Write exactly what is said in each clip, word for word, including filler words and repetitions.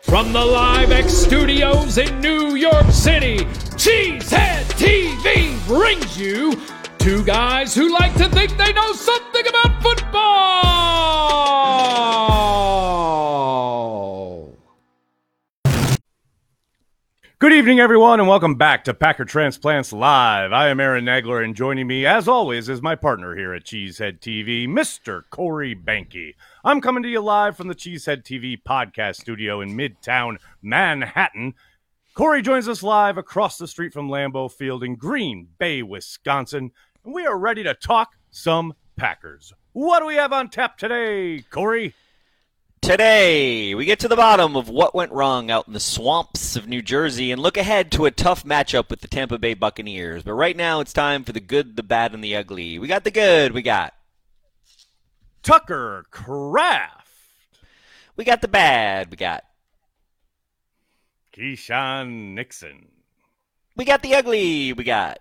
From the Live X Studios in New York City, Cheesehead T V brings you two guys who like to think they know something about football. Good evening, everyone, and welcome back to Packer Transplants Live. I am Aaron Nagler, and joining me, as always, is my partner here at Cheesehead T V, Mister Corey Banky. I'm coming to you live from the Cheesehead T V podcast studio in Midtown Manhattan. Corey joins us live across the street from Lambeau Field in Green Bay, Wisconsin, and we are ready to talk some Packers. What do we have on tap today, Corey? Today, we get to the bottom of what went wrong out in the swamps of New Jersey and look ahead to a tough matchup with the Tampa Bay Buccaneers. But right now, it's time for the good, the bad, and the ugly. We got the good. We got Tucker Kraft. We got the bad. We got Keyshawn Nixon. We got the ugly. We got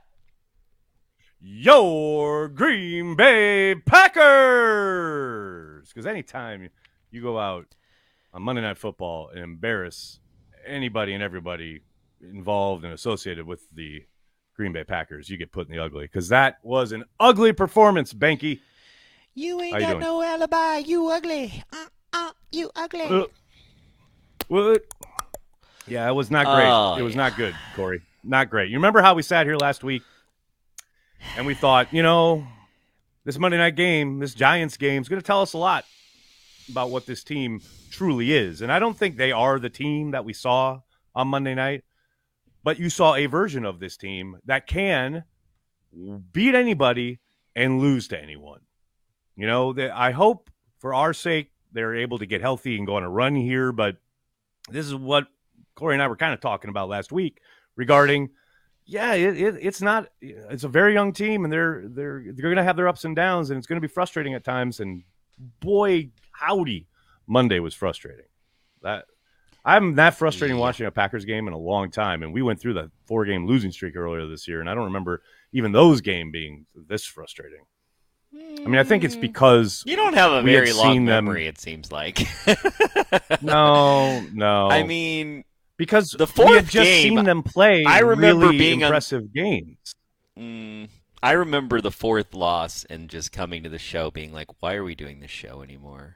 your Green Bay Packers. Because anytime you go out on Monday Night Football and embarrass anybody and everybody involved and associated with the Green Bay Packers, you get put in the ugly. Because that was an ugly performance, Banky. You ain't How you got doing? no alibi. You ugly. Uh, uh, you ugly. Uh, what? Yeah, it was not great. Oh, it was yeah. not good, Corey. Not great. You remember how we sat here last week and we thought, you know, this Monday night game, this Giants game is going to tell us a lot about what this team truly is. And I don't think they are the team that we saw on Monday night, but you saw a version of this team that can beat anybody and lose to anyone. You know, they, I hope for our sake they're able to get healthy and go on a run here, but this is what Corey and I were kind of talking about last week regarding, yeah, it, it, it's not, it's a very young team, and they're they're they're going to have their ups and downs, and it's going to be frustrating at times. And boy, howdy, Monday was frustrating. That I'm that frustrating Yeah. watching a Packers game in a long time, and we went through the four game losing streak earlier this year, and I don't remember even those games being this frustrating. I mean, I think it's because You don't have a we had very long seen them- memory, it seems like. no, no. I mean, because the we fourth had just game, seen them play I remember really being on- impressive games. mm, I remember the fourth loss and just coming to the show being like, why are we doing this show anymore?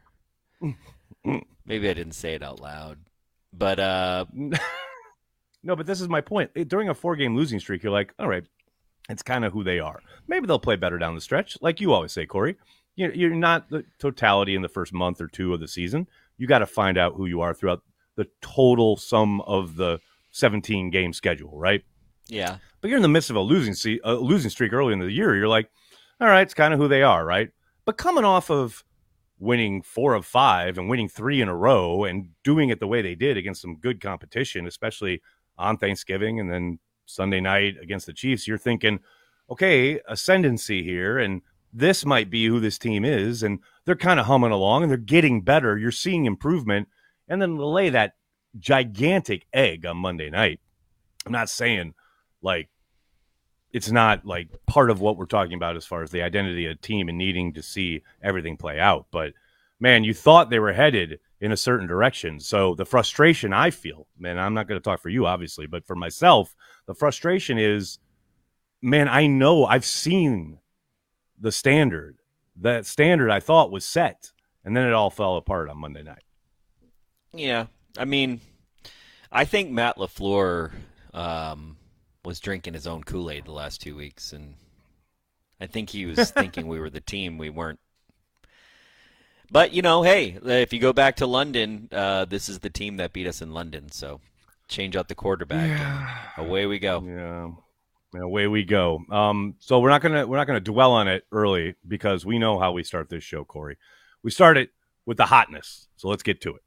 Maybe I didn't say it out loud. But, uh, No, but this is my point. During a four-game losing streak, you're like, all right, it's kind of who they are. Maybe they'll play better down the stretch, like you always say, Corey. You're you're not the totality in the first month or two of the season. You got to find out who you are throughout the total sum of the seventeen-game schedule, right? yeah. But you're in the midst of a losing se- a losing streak early in the year. You're like, all right, it's kind of who they are, right? But coming off of winning four of five and winning three in a row and doing it the way they did against some good competition, especially on Thanksgiving and then Sunday night against the Chiefs, you're thinking, okay, ascendancy here, and this might be who this team is, and they're kind of humming along, and they're getting better. You're seeing improvement, and then to lay that gigantic egg on Monday night. I'm not saying, like, it's not, like, part of what we're talking about as far as the identity of the team and needing to see everything play out. But, man, you thought they were headed in a certain direction. So the frustration I feel, man, I'm not going to talk for you, obviously, but for myself, the frustration is, man, I know I've seen the standard. That standard I thought was set, and then it all fell apart on Monday night. Yeah. I mean, I think Matt LaFleur um, was drinking his own Kool-Aid the last two weeks, and I think he was thinking we were the team we weren't. But, you know, hey, if you go back to London, uh, this is the team that beat us in London. So change out the quarterback. Yeah. And away we go. Yeah. And away we go. Um, so we're not gonna we're not gonna dwell on it early because we know how we start this show, Corey. We start it with the hotness. So let's get to it.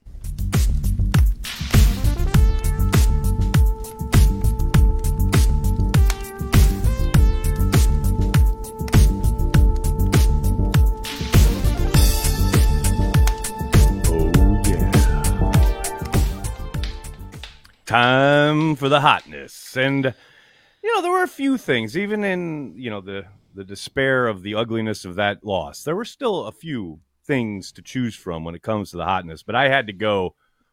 Time for the hotness. And, you know, there were a few things, even in, you know, the, the despair of the ugliness of that loss. There were still a few things to choose from when it comes to the hotness. But I had to go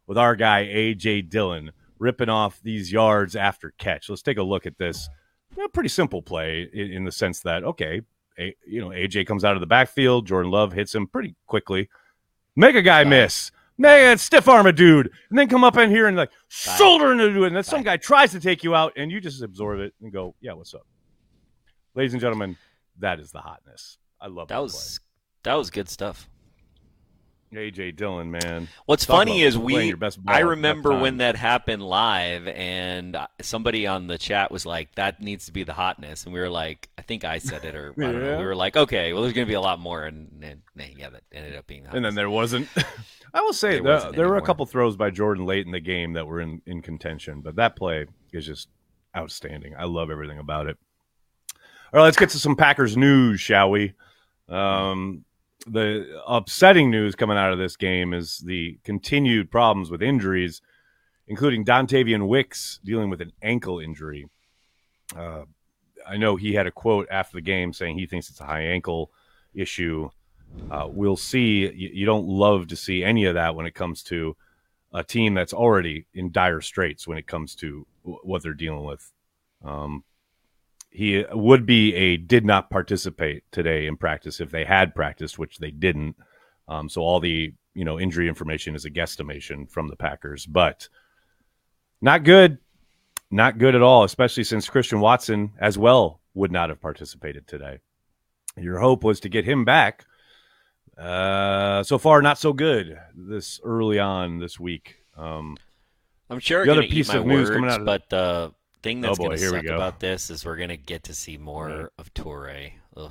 with our guy A J Dillon ripping off these yards after catch. Let's take a look at this. A pretty simple play in, in the sense that, okay, a, you know, A J comes out of the backfield. Jordan Love hits him pretty quickly. Make a guy Bye. miss. Make a stiff arm a dude. And then come up in here and like Bye. shoulder into dude. And then Bye. some guy tries to take you out and you just absorb it and go, yeah, what's up? Ladies and gentlemen, that is the hotness. I love that. That was play. That was good stuff. A J Dillon, man. What's Talk funny is we I remember when that happened live and somebody on the chat was like, that needs to be the hotness. And we were like, I think I said it or yeah. I don't know. We were like, okay, well, there's going to be a lot more. And, and yeah, that ended up being hotness. And then there wasn't. I will say there, there, there were a couple throws by Jordan late in the game that were in, in contention. But that play is just outstanding. I love everything about it. All right, let's get to some Packers news, shall we? Um The upsetting news coming out of this game is the continued problems with injuries, including Dontavian Wicks dealing with an ankle injury. Uh, I know he had a quote after the game saying he thinks it's a high ankle issue. Uh, we'll see. You, you don't love to see any of that when it comes to a team that's already in dire straits when it comes to w- what they're dealing with. Um, He would be a did not participate today in practice if they had practiced, which they didn't. Um, so all the you know injury information is a guesstimation from the Packers, but not good, not good at all. Especially since Christian Watson as well would not have participated today. Your hope was to get him back. Uh, so far, not so good. This early on this week. Um, I'm sure the other piece of news coming out, of but. Uh... thing that's oh going to suck go. about this is we're going to get to see more right. of Toure.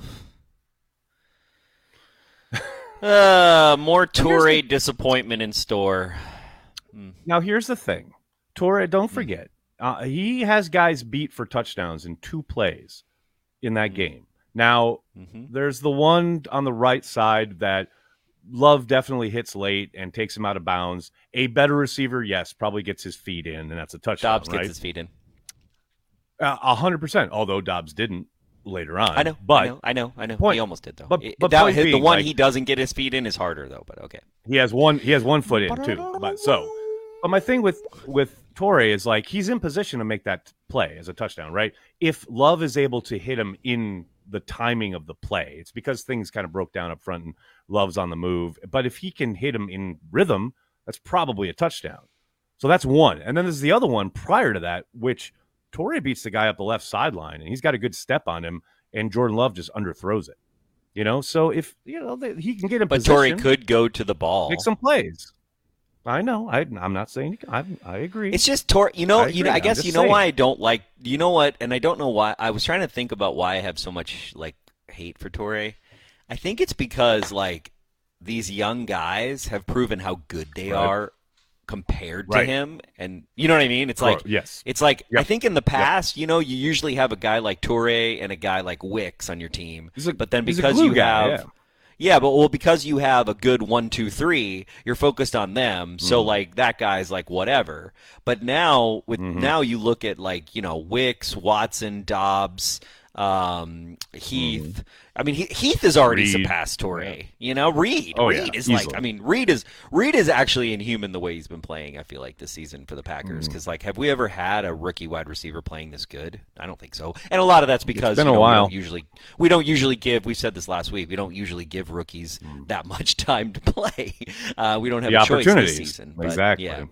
uh, more Toure the... disappointment in store. Mm. Now, here's the thing. Toure, don't forget, mm. uh, he has guys beat for touchdowns in two plays in that mm. game. Now, mm-hmm. there's the one on the right side that Love definitely hits late and takes him out of bounds. A better receiver, yes, probably gets his feet in, and that's a touchdown, Dobbs right? gets his feet in. A hundred percent. Although Dobbs didn't later on. I know. But I know. I know. I know. Point, he almost did though. But, it, but that, his, being, the one like, he doesn't get his feet in is harder though. But okay. He has one. He has one foot in too. But so, but my thing with with Toure is like he's in position to make that play as a touchdown, right? If Love is able to hit him in the timing of the play, it's because things kind of broke down up front and Love's on the move. But if he can hit him in rhythm, that's probably a touchdown. So that's one. And then there's the other one prior to that, which Toure beats the guy up the left sideline, and he's got a good step on him, and Jordan Love just underthrows it. You know, so if you know he can get in but position, Toure could go to the ball, make some plays. I know. I, I'm not saying I. I agree. It's just Toure. You know. I you know. I guess you know saying. why I don't like. You know what? And I don't know why. I was trying to think about why I have so much like hate for Toure. I think it's because like these young guys have proven how good they right. are compared to right. him, and you know what I mean. It's like yes. It's like yep. I think in the past, yep. you know, you usually have a guy like Toure and a guy like Wicks on your team, a, but then because you guy, have. Yeah. Yeah, but well, because you have a good one, two, three, you're focused on them. So mm-hmm. like that guy's like whatever. But now with mm-hmm. now you look at like you know Wicks, Watson, Dobbs, um, Heath. Mm-hmm. I mean he, Heath has already Reed. surpassed Toure. Yeah. You know Reed. Oh, Reed yeah. is Easily. like I mean Reed is Reed is actually inhuman the way he's been playing. I feel like this season for the Packers because mm-hmm. like have we ever had a rookie wide receiver playing this good? I don't think so. And a lot of that's because it's been you know, a while. We don't usually we don't usually give. We said this last week. We don't usually give rookies mm. that much time to play. Uh, we don't have the a choice this opportunities. season. But, exactly. Yeah.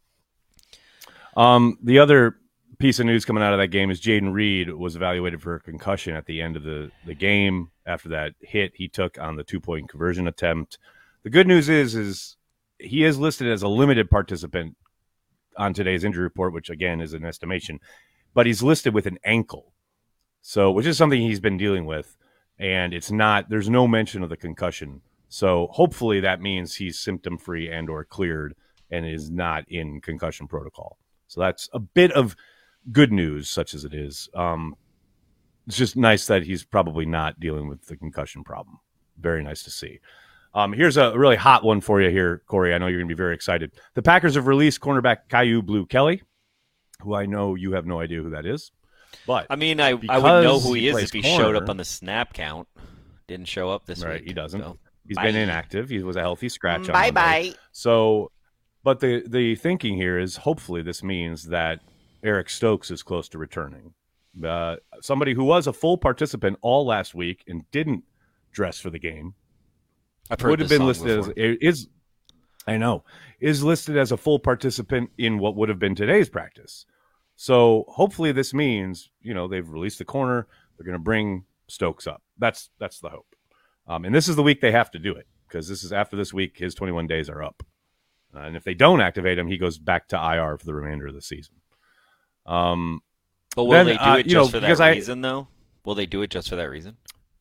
Um, the other piece of news coming out of that game is Jaden Reed was evaluated for a concussion at the end of the, the game after that hit he took on the two-point conversion attempt. The good news is is he is listed as a limited participant on today's injury report, which, again, is an estimation. But he's listed with an ankle, so which is something he's been dealing with, and it's not – there's no mention of the concussion. So hopefully that means he's symptom-free and or cleared and is not in concussion protocol. So that's a bit of – good news, such as it is. Um, it's just nice that he's probably not dealing with the concussion problem. Very nice to see. Um, here's a really hot one for you here, Corey. I know you're going to be very excited. The Packers have released cornerback Kyu Blu Kelly, who I know you have no idea who that is. But I mean, I, I would know who he, he is if he corner, showed up on the snap count. Didn't show up this right, week. He doesn't. So. He's Bye. been inactive. He was a healthy scratch. Bye on bye. So But the, the thinking here is hopefully this means that Eric Stokes is close to returning. Uh, somebody who was a full participant all last week and didn't dress for the game I've heard would have this been song listed before. as is I know is listed as a full participant in what would have been today's practice. So hopefully this means, you know, they've released the corner. They're going to bring Stokes up. That's that's the hope. Um, and this is the week they have to do it because this is after this week, his twenty-one days are up. Uh, and if they don't activate him, he goes back to I R for the remainder of the season. Um, But will then, they do uh, it you know, just for that because I- reason, though? Will they do it just for that reason?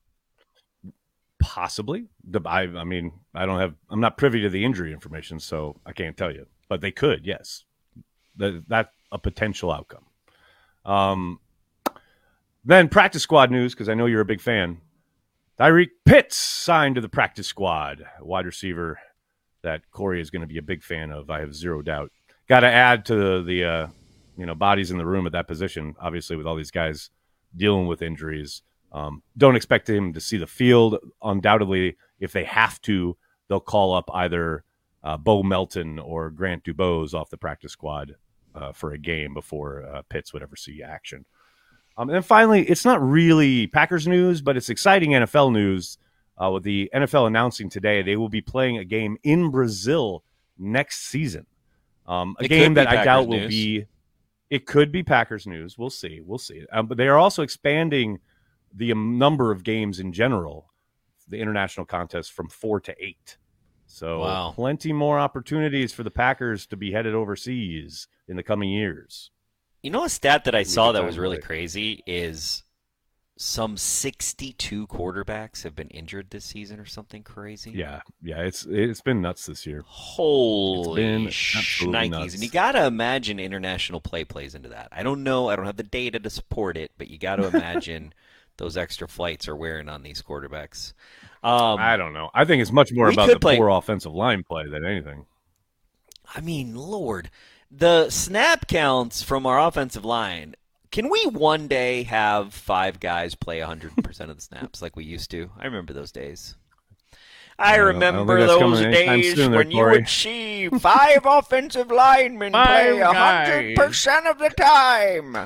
Possibly. The, I, I mean, I don't have. I'm not privy to the injury information, so I can't tell you. But they could, yes. That that's a potential outcome. Um, then practice squad news, because I know you're a big fan. Tyreek Pitts signed to the practice squad, a wide receiver that Corey is going to be a big fan of. I have zero doubt. Got to add to the, the uh, you know bodies in the room at that position. Obviously, with all these guys dealing with injuries, um, don't expect him to see the field. Undoubtedly, if they have to, they'll call up either uh, Bo Melton or Grant Dubose off the practice squad uh, for a game before uh, Pitts would ever see action. Um, and then finally, it's not really Packers news, but it's exciting N F L news. Uh, with the N F L announcing today, they will be playing a game in Brazil next season. Um, a It game could be that I Packers doubt will news. be. It could be Packers news. We'll see. We'll see. Um, but they are also expanding the um, number of games in general, the international contest, from four to eight. So Wow. plenty more opportunities for the Packers to be headed overseas in the coming years. You know, a stat that I saw the that time was really away. crazy is some sixty-two quarterbacks have been injured this season or something crazy. Yeah, yeah, it's it's been nuts this year. Holy been absolutely shnikes. nuts. And you got to imagine international play plays into that. I don't know. I don't have the data to support it, but you got to imagine those extra flights are wearing on these quarterbacks. Um, I don't know. I think it's much more we about could the play- poor offensive line play than anything. I mean, Lord, the snap counts from our offensive line. Can we one day have five guys play one hundred percent of the snaps like we used to? I remember those days. I I don't- I don't remember think that's those coming anytime days soon there, when you Corey. would see five offensive linemen Five play one hundred percent of the time.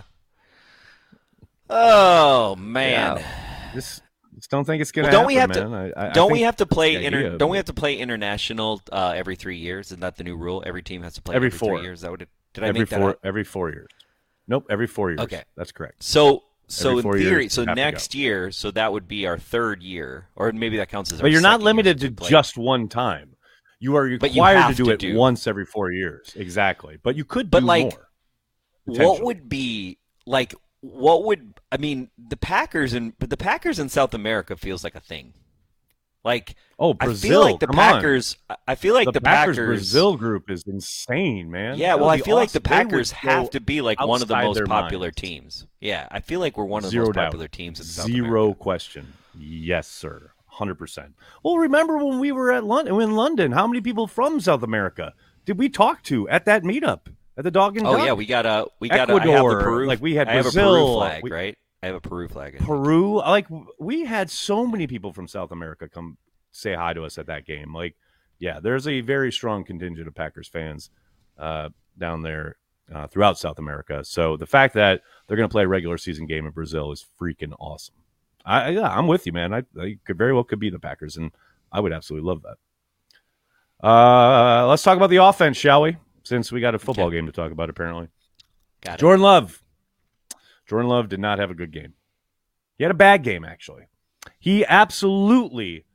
Oh, man. Just, just don't think it's gonna Well, don't we happen, have man. I, I, Don't I we think have to play the inter- idea of Don't we it. have to play international uh, every three years? Isn't that the new rule? Every team has to play Every every, four. three years. Is that what it, did I every make that four up? every four years? Nope, every four years. Okay. That's correct. So, so Every in four theory, years, so you have to next year, so that would be our third year, or maybe that counts as. our But you're not second year limited since to we played. just one time. You are But you required have to do to it do- once every four years. Exactly. But you could But, do like, more. What potentially. would be like? What would I mean? The Packers and but the Packers in South America feels like a thing. Like Oh, I Brazil! feel like the come on. Packers. I feel like the, the, Packers, Packers Brazil group is insane, man. Yeah, That well, would I be feel like the awesome. They would Packers have go to be like one of the outside most their popular minds. teams. Yeah, I feel like we're one of the Zero most doubt. popular teams in South Zero America. question. Yes, sir. one hundred percent. Well, remember when we were at London, in London, how many people from South America did we talk to at that meetup at the Dog and Oh Duck? yeah, we got a we got a, I have the Ecuador, Peru. like, we had I have a Peru Brazil, flag, we- right? I have a Peru flag. I think. Peru. Like, we had so many people from South America come say hi to us at that game. Like, yeah, there's a very strong contingent of Packers fans uh, down there uh, throughout South America. So the fact that they're going to play a regular season game in Brazil is freaking awesome. I, yeah, I'm with you, man. I, I could very well could be the Packers, and I would absolutely love that. Uh, let's talk about the offense, shall we? Since we got a football Okay. game to talk about, apparently. Got it. Jordan Love. Jordan Love did not have a good game. He had a bad game, actually. He absolutely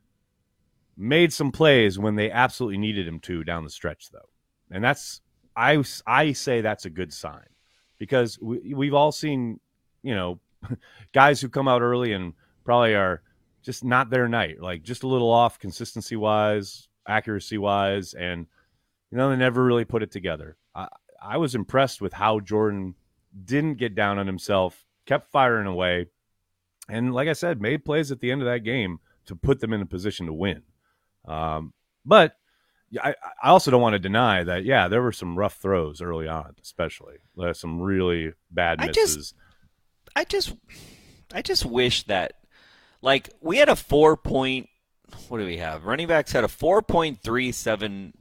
made some plays when they absolutely needed him to down the stretch, though. And that's, I, I say that's a good sign. Because we, we've all seen, you know, guys who come out early and probably are just not their night. Like, just a little off consistency-wise, accuracy-wise, and, you know, they never really put it together. I, I was impressed with how Jordan didn't get down on himself, kept firing away, and like I said, made plays at the end of that game to put them in a position to win. Um, but I, I also don't want to deny that, yeah, there were some rough throws early on, especially. There some really bad I misses. just- I just, I just wish that, like, we had a four point. What do we have? Running backs had a four point three seven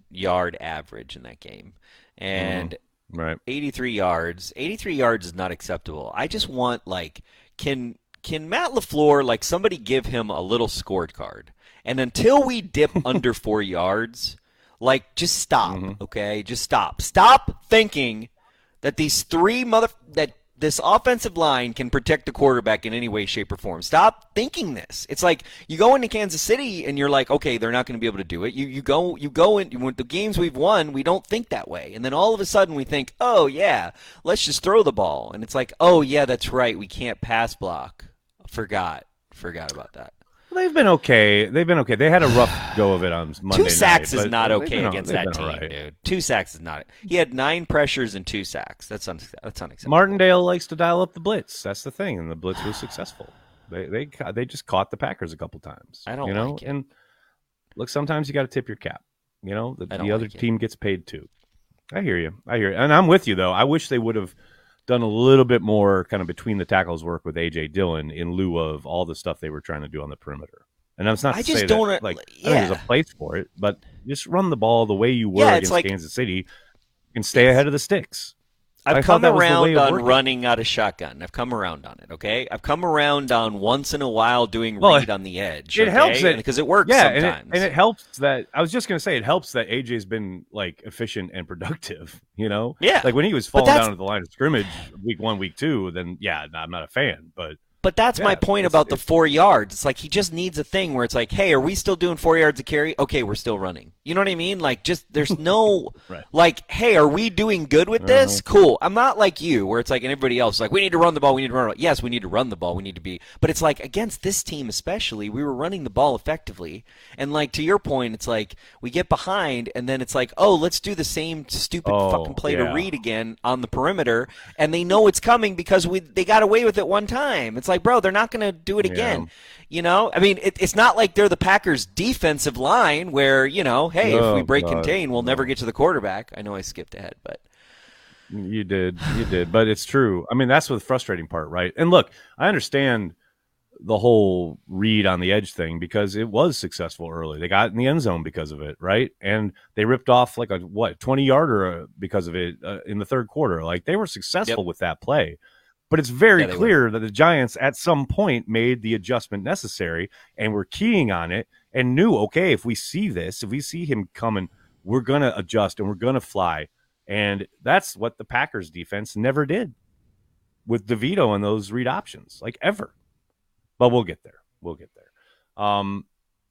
yard average in that game. And mm, right. eighty-three yards. eighty-three yards is not acceptable. I just want, like, can can Matt LaFleur, like, somebody give him a little scorecard? And until we dip under four yards, like, just stop, mm-hmm. okay? Just stop. Stop thinking that these three mother that this offensive line can protect the quarterback in any way, shape, or form. Stop thinking this. It's like you go into Kansas City and you're like, okay, they're not going to be able to do it. You you go you go in with the games we've won, we don't think that way, and then all of a sudden we think, oh yeah, let's just throw the ball, and it's like, oh yeah, that's right, we can't pass block. Forgot, forgot about that. They've been okay. They've been okay. They had a rough go of it on Monday Two sacks night, is not okay been, against that team, right. dude. Two sacks is not. He had nine pressures and two sacks. That's un, that's unacceptable. Martindale likes to dial up the blitz. That's the thing, and the blitz was successful. They they they just caught the Packers a couple times. I don't you know? like it. And look, sometimes you got to tip your cap. You know, the, the like other it. team gets paid too. I hear you. I hear you, and I'm with you though. I wish they would have done a little bit more kind of between the tackles work with A J Dillon in lieu of all the stuff they were trying to do on the perimeter. And that's not to I just say don't, that, like, yeah. I think there's a place for it, but just run the ball the way you were yeah, against like, Kansas City and stay ahead of the sticks. I've I come around on working. running out of shotgun. I've come around on it, okay? I've come around on once in a while doing well, read on the edge. It okay? helps that, because it works yeah, sometimes. And it, and it helps that, I was just going to say, it helps that A J's been, like, efficient and productive, you know? Yeah. Like, when he was falling down at the line of scrimmage week one, week two, then, yeah, I'm not a fan, but... But that's yeah, my point about the four yards. It's like he just needs a thing where it's like, hey, are we still doing four yards a carry? Okay, we're still running. You know what I mean? Like, just there's no right. like, hey, are we doing good with this? Uh-huh. Cool. I'm not like you, where it's like, and everybody else, like, we need to run the ball. We need to run the ball. Yes, we need to run the ball. We need to be. But it's like against this team especially, we were running the ball effectively. And like to your point, it's like we get behind, and then it's like, oh, let's do the same stupid oh, fucking play yeah. to read again on the perimeter, and they know it's coming because we they got away with it one time. It's like, bro, they're not going to do it again. Yeah. You know, I mean, it, it's not like they're the Packers' defensive line where, you know, hey, oh, if we break God. contain, we'll no. never get to the quarterback. I know I skipped ahead, but you did, you did, but it's true. I mean, that's the frustrating part, right? And look, I understand the whole read on the edge thing because it was successful early. They got in the end zone because of it, right? And they ripped off like a what twenty yarder because of it uh, in the third quarter. Like they were successful yep. with that play. But it's very yeah, clear were. that the Giants at some point made the adjustment necessary and were keying on it and knew, okay, if we see this, if we see him coming, we're going to adjust and we're going to fly. And that's what the Packers defense never did with DeVito and those read options, like ever. But we'll get there. We'll get there. Um,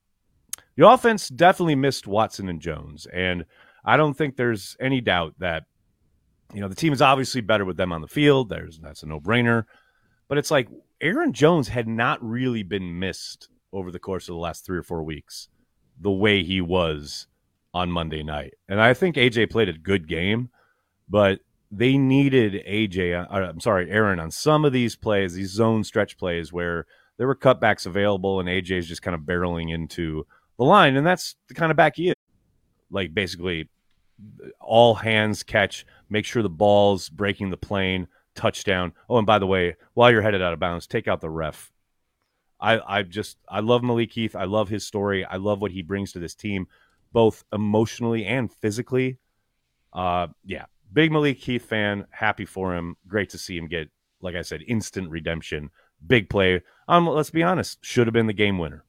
the offense definitely missed Watson and Jones. And I don't think there's any doubt that you know, the team is obviously better with them on the field. There's that's a no-brainer. But it's like Aaron Jones had not really been missed over the course of the last three or four weeks the way he was on Monday night. And I think A J played a good game, but they needed A J, uh, I'm sorry, Aaron, on some of these plays, these zone stretch plays where there were cutbacks available and A J's just kind of barreling into the line. And that's the kind of back he is. Like basically all hands catch, make sure the ball's breaking the plane, touchdown. Oh, and by the way, while you're headed out of bounds, take out the ref. I, I just, I love Malik Heath. I love his story. I love what he brings to this team, both emotionally and physically. Uh, yeah, big Malik Heath fan. Happy for him. Great to see him get, like I said, instant redemption. Big play. Um, let's be honest, should have been the game winner.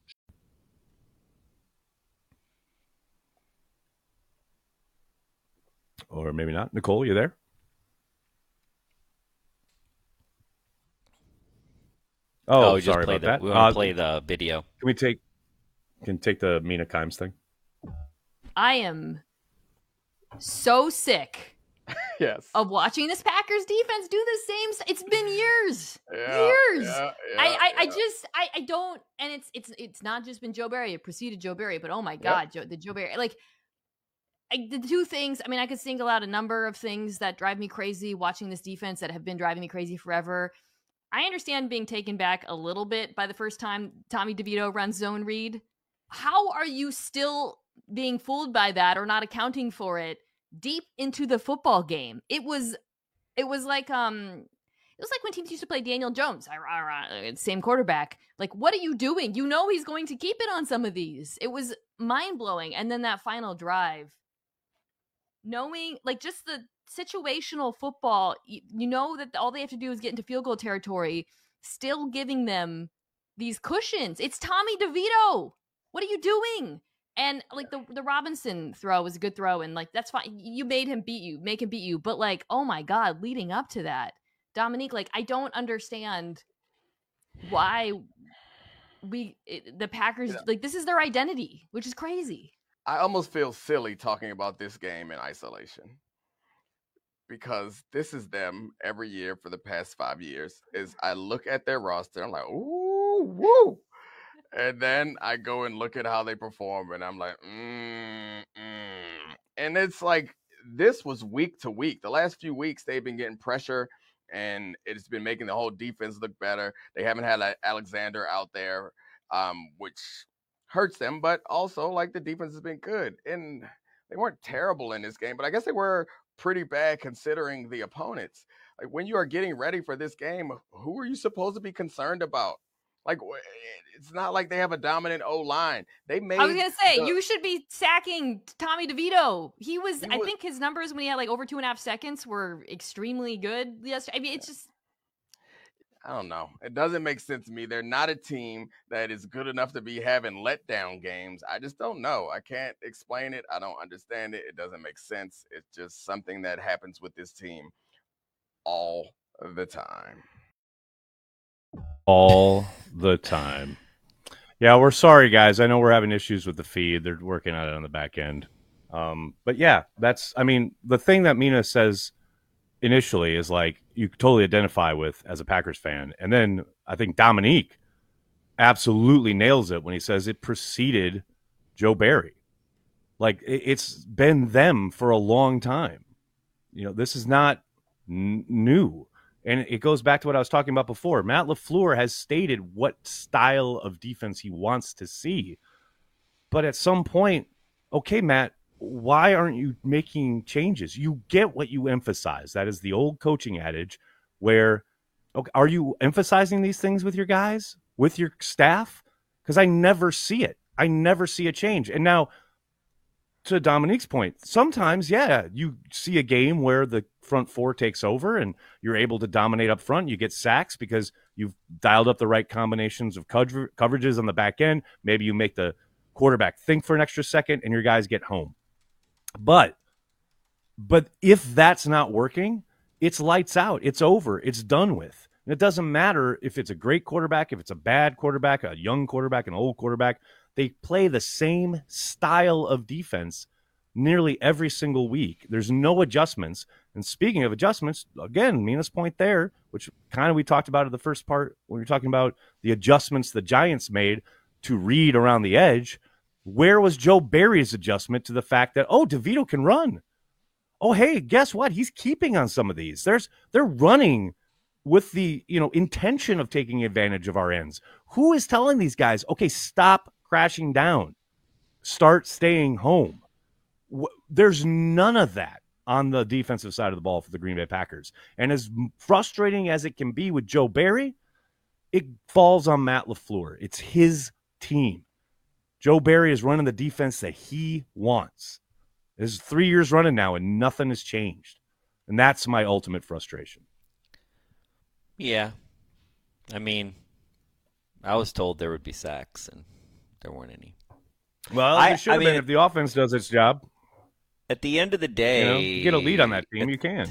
Or maybe not. Nicole, you there? Oh, oh sorry about the, that. We want to uh, play the video. Can we take can take the Mina Kimes thing? I am so sick yes. of watching this Packers defense do the same. It's been years, yeah, years. Yeah, yeah, I, I, yeah. I just, I, I don't, and it's, it's, it's not just been Joe Barry. It preceded Joe Barry, but oh my God, yep. Joe, the Joe Barry, like I, the two things. I mean, I could single out a number of things that drive me crazy watching this defense that have been driving me crazy forever. I understand being taken back a little bit by the first time Tommy DeVito runs zone read. How are you still being fooled by that or not accounting for it deep into the football game? It was, it was like, um, it was like when teams used to play Daniel Jones, same quarterback. Like, what are you doing? You know he's going to keep it on some of these. It was mind blowing. And then that final drive, knowing like just the situational football, you, you know that all they have to do is get into field goal territory, still giving them these cushions. It's Tommy DeVito. What are you doing? And like the the Robinson throw was a good throw, and like that's fine. You made him beat you, make him beat you. But like, oh my God, leading up to that, Dominique, like I don't understand why we it, the Packers Yeah. like this is their identity, which is crazy. I almost feel silly talking about this game in isolation because this is them every year for the past five years. Is I look at their roster, I'm like, ooh, woo. And then I go and look at how they perform, and I'm like, mm, mm. And it's like this was week to week. The last few weeks, they've been getting pressure, and it's been making the whole defense look better. They haven't had like, Alexander out there, um, which hurts them, but also like the defense has been good. And they weren't terrible in this game, but I guess they were pretty bad considering the opponents. Like when you are getting ready for this game, who are you supposed to be concerned about? Like, it's not like they have a dominant O-line. They made. I was gonna say the, you should be sacking Tommy DeVito. He was. He I was- think his numbers when he had like over two and a half seconds were extremely good. Yes, I mean it's just. I don't know. It doesn't make sense to me. They're not a team that is good enough to be having letdown games. I just don't know. I can't explain it. I don't understand it. It doesn't make sense. It's just something that happens with this team all the time. All the time. Yeah, we're sorry, guys. I know we're having issues with the feed. They're working on it on the back end. Um, but yeah, that's, I mean, the thing that Mina says initially is like you totally identify with as a Packers fan. And then I think Dominique absolutely nails it when he says it preceded Joe Barry. Like it, it's been them for a long time. You know, this is not n- new. And it goes back to what I was talking about before. Matt LaFleur has stated what style of defense he wants to see. But at some point, okay, Matt, why aren't you making changes? You get what you emphasize. That is the old coaching adage where, okay, are you emphasizing these things with your guys, with your staff? Because I never see it. I never see a change. And now, to Dominique's point, sometimes, yeah, you see a game where the front four takes over and you're able to dominate up front. You get sacks because you've dialed up the right combinations of cover- coverages on the back end. Maybe you make the quarterback think for an extra second and your guys get home. But, but if that's not working, it's lights out. It's over. It's done with. And it doesn't matter if it's a great quarterback, if it's a bad quarterback, a young quarterback, an old quarterback. They play the same style of defense nearly every single week. There's no adjustments. And speaking of adjustments, again, Mina's point there, which kind of we talked about in the first part when we were talking about the adjustments the Giants made to read around the edge. Where was Joe Barry's adjustment to the fact that, oh, DeVito can run? Oh, hey, guess what? He's keeping on some of these. There's they're running with the, you know, intention of taking advantage of our ends. Who is telling these guys, okay, stop crashing down, start staying home? There's none of that on the defensive side of the ball for the Green Bay Packers. And as frustrating as it can be with Joe Barry, it falls on Matt LaFleur. It's his team. Joe Barry is running the defense that he wants. This is three years running now, and nothing has changed. And that's my ultimate frustration. Yeah. I mean, I was told there would be sacks, and there weren't any. Well, I- it should I have mean, been if the offense does its job. At the end of the You day, know, you get a lead on that team, you can.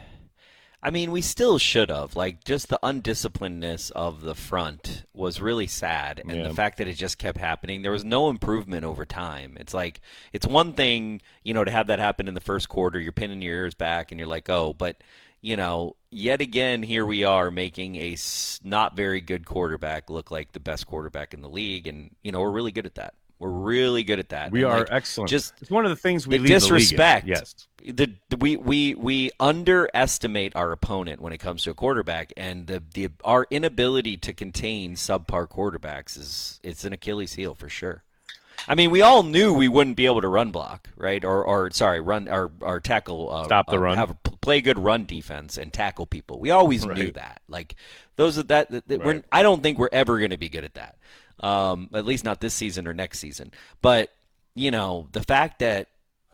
I mean, we still should have. Like, just the undisciplinedness of the front was really sad. And Yeah. the fact that it just kept happening, there was no improvement over time. It's like, it's one thing, you know, to have that happen in the first quarter, you're pinning your ears back and you're like, oh, but, you know, yet again, here we are making a s- not very good quarterback look like the best quarterback in the league. And, you know, we're really good at that. We're really good at that. We And, are like, excellent. Just it's one of the things we the lead disrespect. the league in. Yes. The, the we, we we underestimate our opponent when it comes to a quarterback, and the, the our inability to contain subpar quarterbacks is it's an Achilles heel for sure. I mean, we all knew we wouldn't be able to run block, right? Or or sorry, run or or tackle. Uh, Stop the uh, run. Have a, play good run defense and tackle people. We always knew Right. that. Like those are that. that, that we're, Right. I don't think we're ever going to be good at that. Um, at least not this season or next season. But you know, the fact that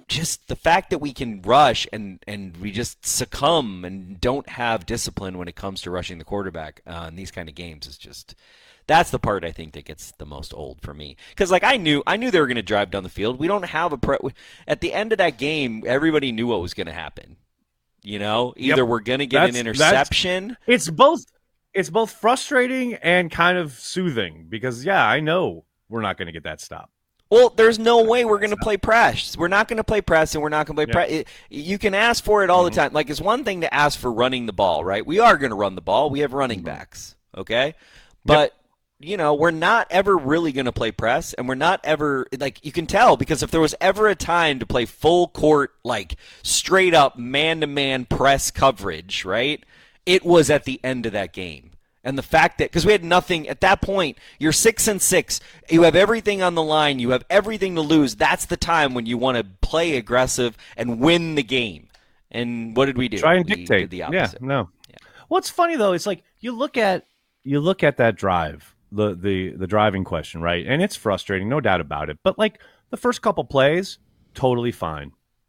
just the fact that we can rush and, and we just succumb and don't have discipline when it comes to rushing the quarterback uh, in these kind of games is just that's the part I think that gets the most old for me. Because like I knew I knew they were going to drive down the field. We don't have a pre- at the end of that game. Everybody knew what was going to happen. You know, either Yep. we're going to get That's- an interception. It's both it's both frustrating and kind of soothing because yeah, I know we're not going to get that stop. Well, there's no way we're going to play press. We're not going to play press, and we're not going to play Yeah. press. You can ask for it all Mhm. the time. Like, it's one thing to ask for running the ball, right? We are going to run the ball. We have running Mhm. backs, okay? But, you know, we're not ever really going to play press, and we're not ever, like, you can tell, because if there was ever a time to play full court, like, straight up man-to-man press coverage, right? It was at the end of that game. And the fact that, because we had nothing, at that point, you're six and six, you have everything on the line, you have everything to lose. That's the time when you want to play aggressive and win the game. And what did we do? Try and We dictate. did the Yeah, opposite. no. Yeah. What's funny though, it's like you look at you look at that drive, the the the driving question, right? And it's frustrating, no doubt about it. But like the first couple plays, totally fine.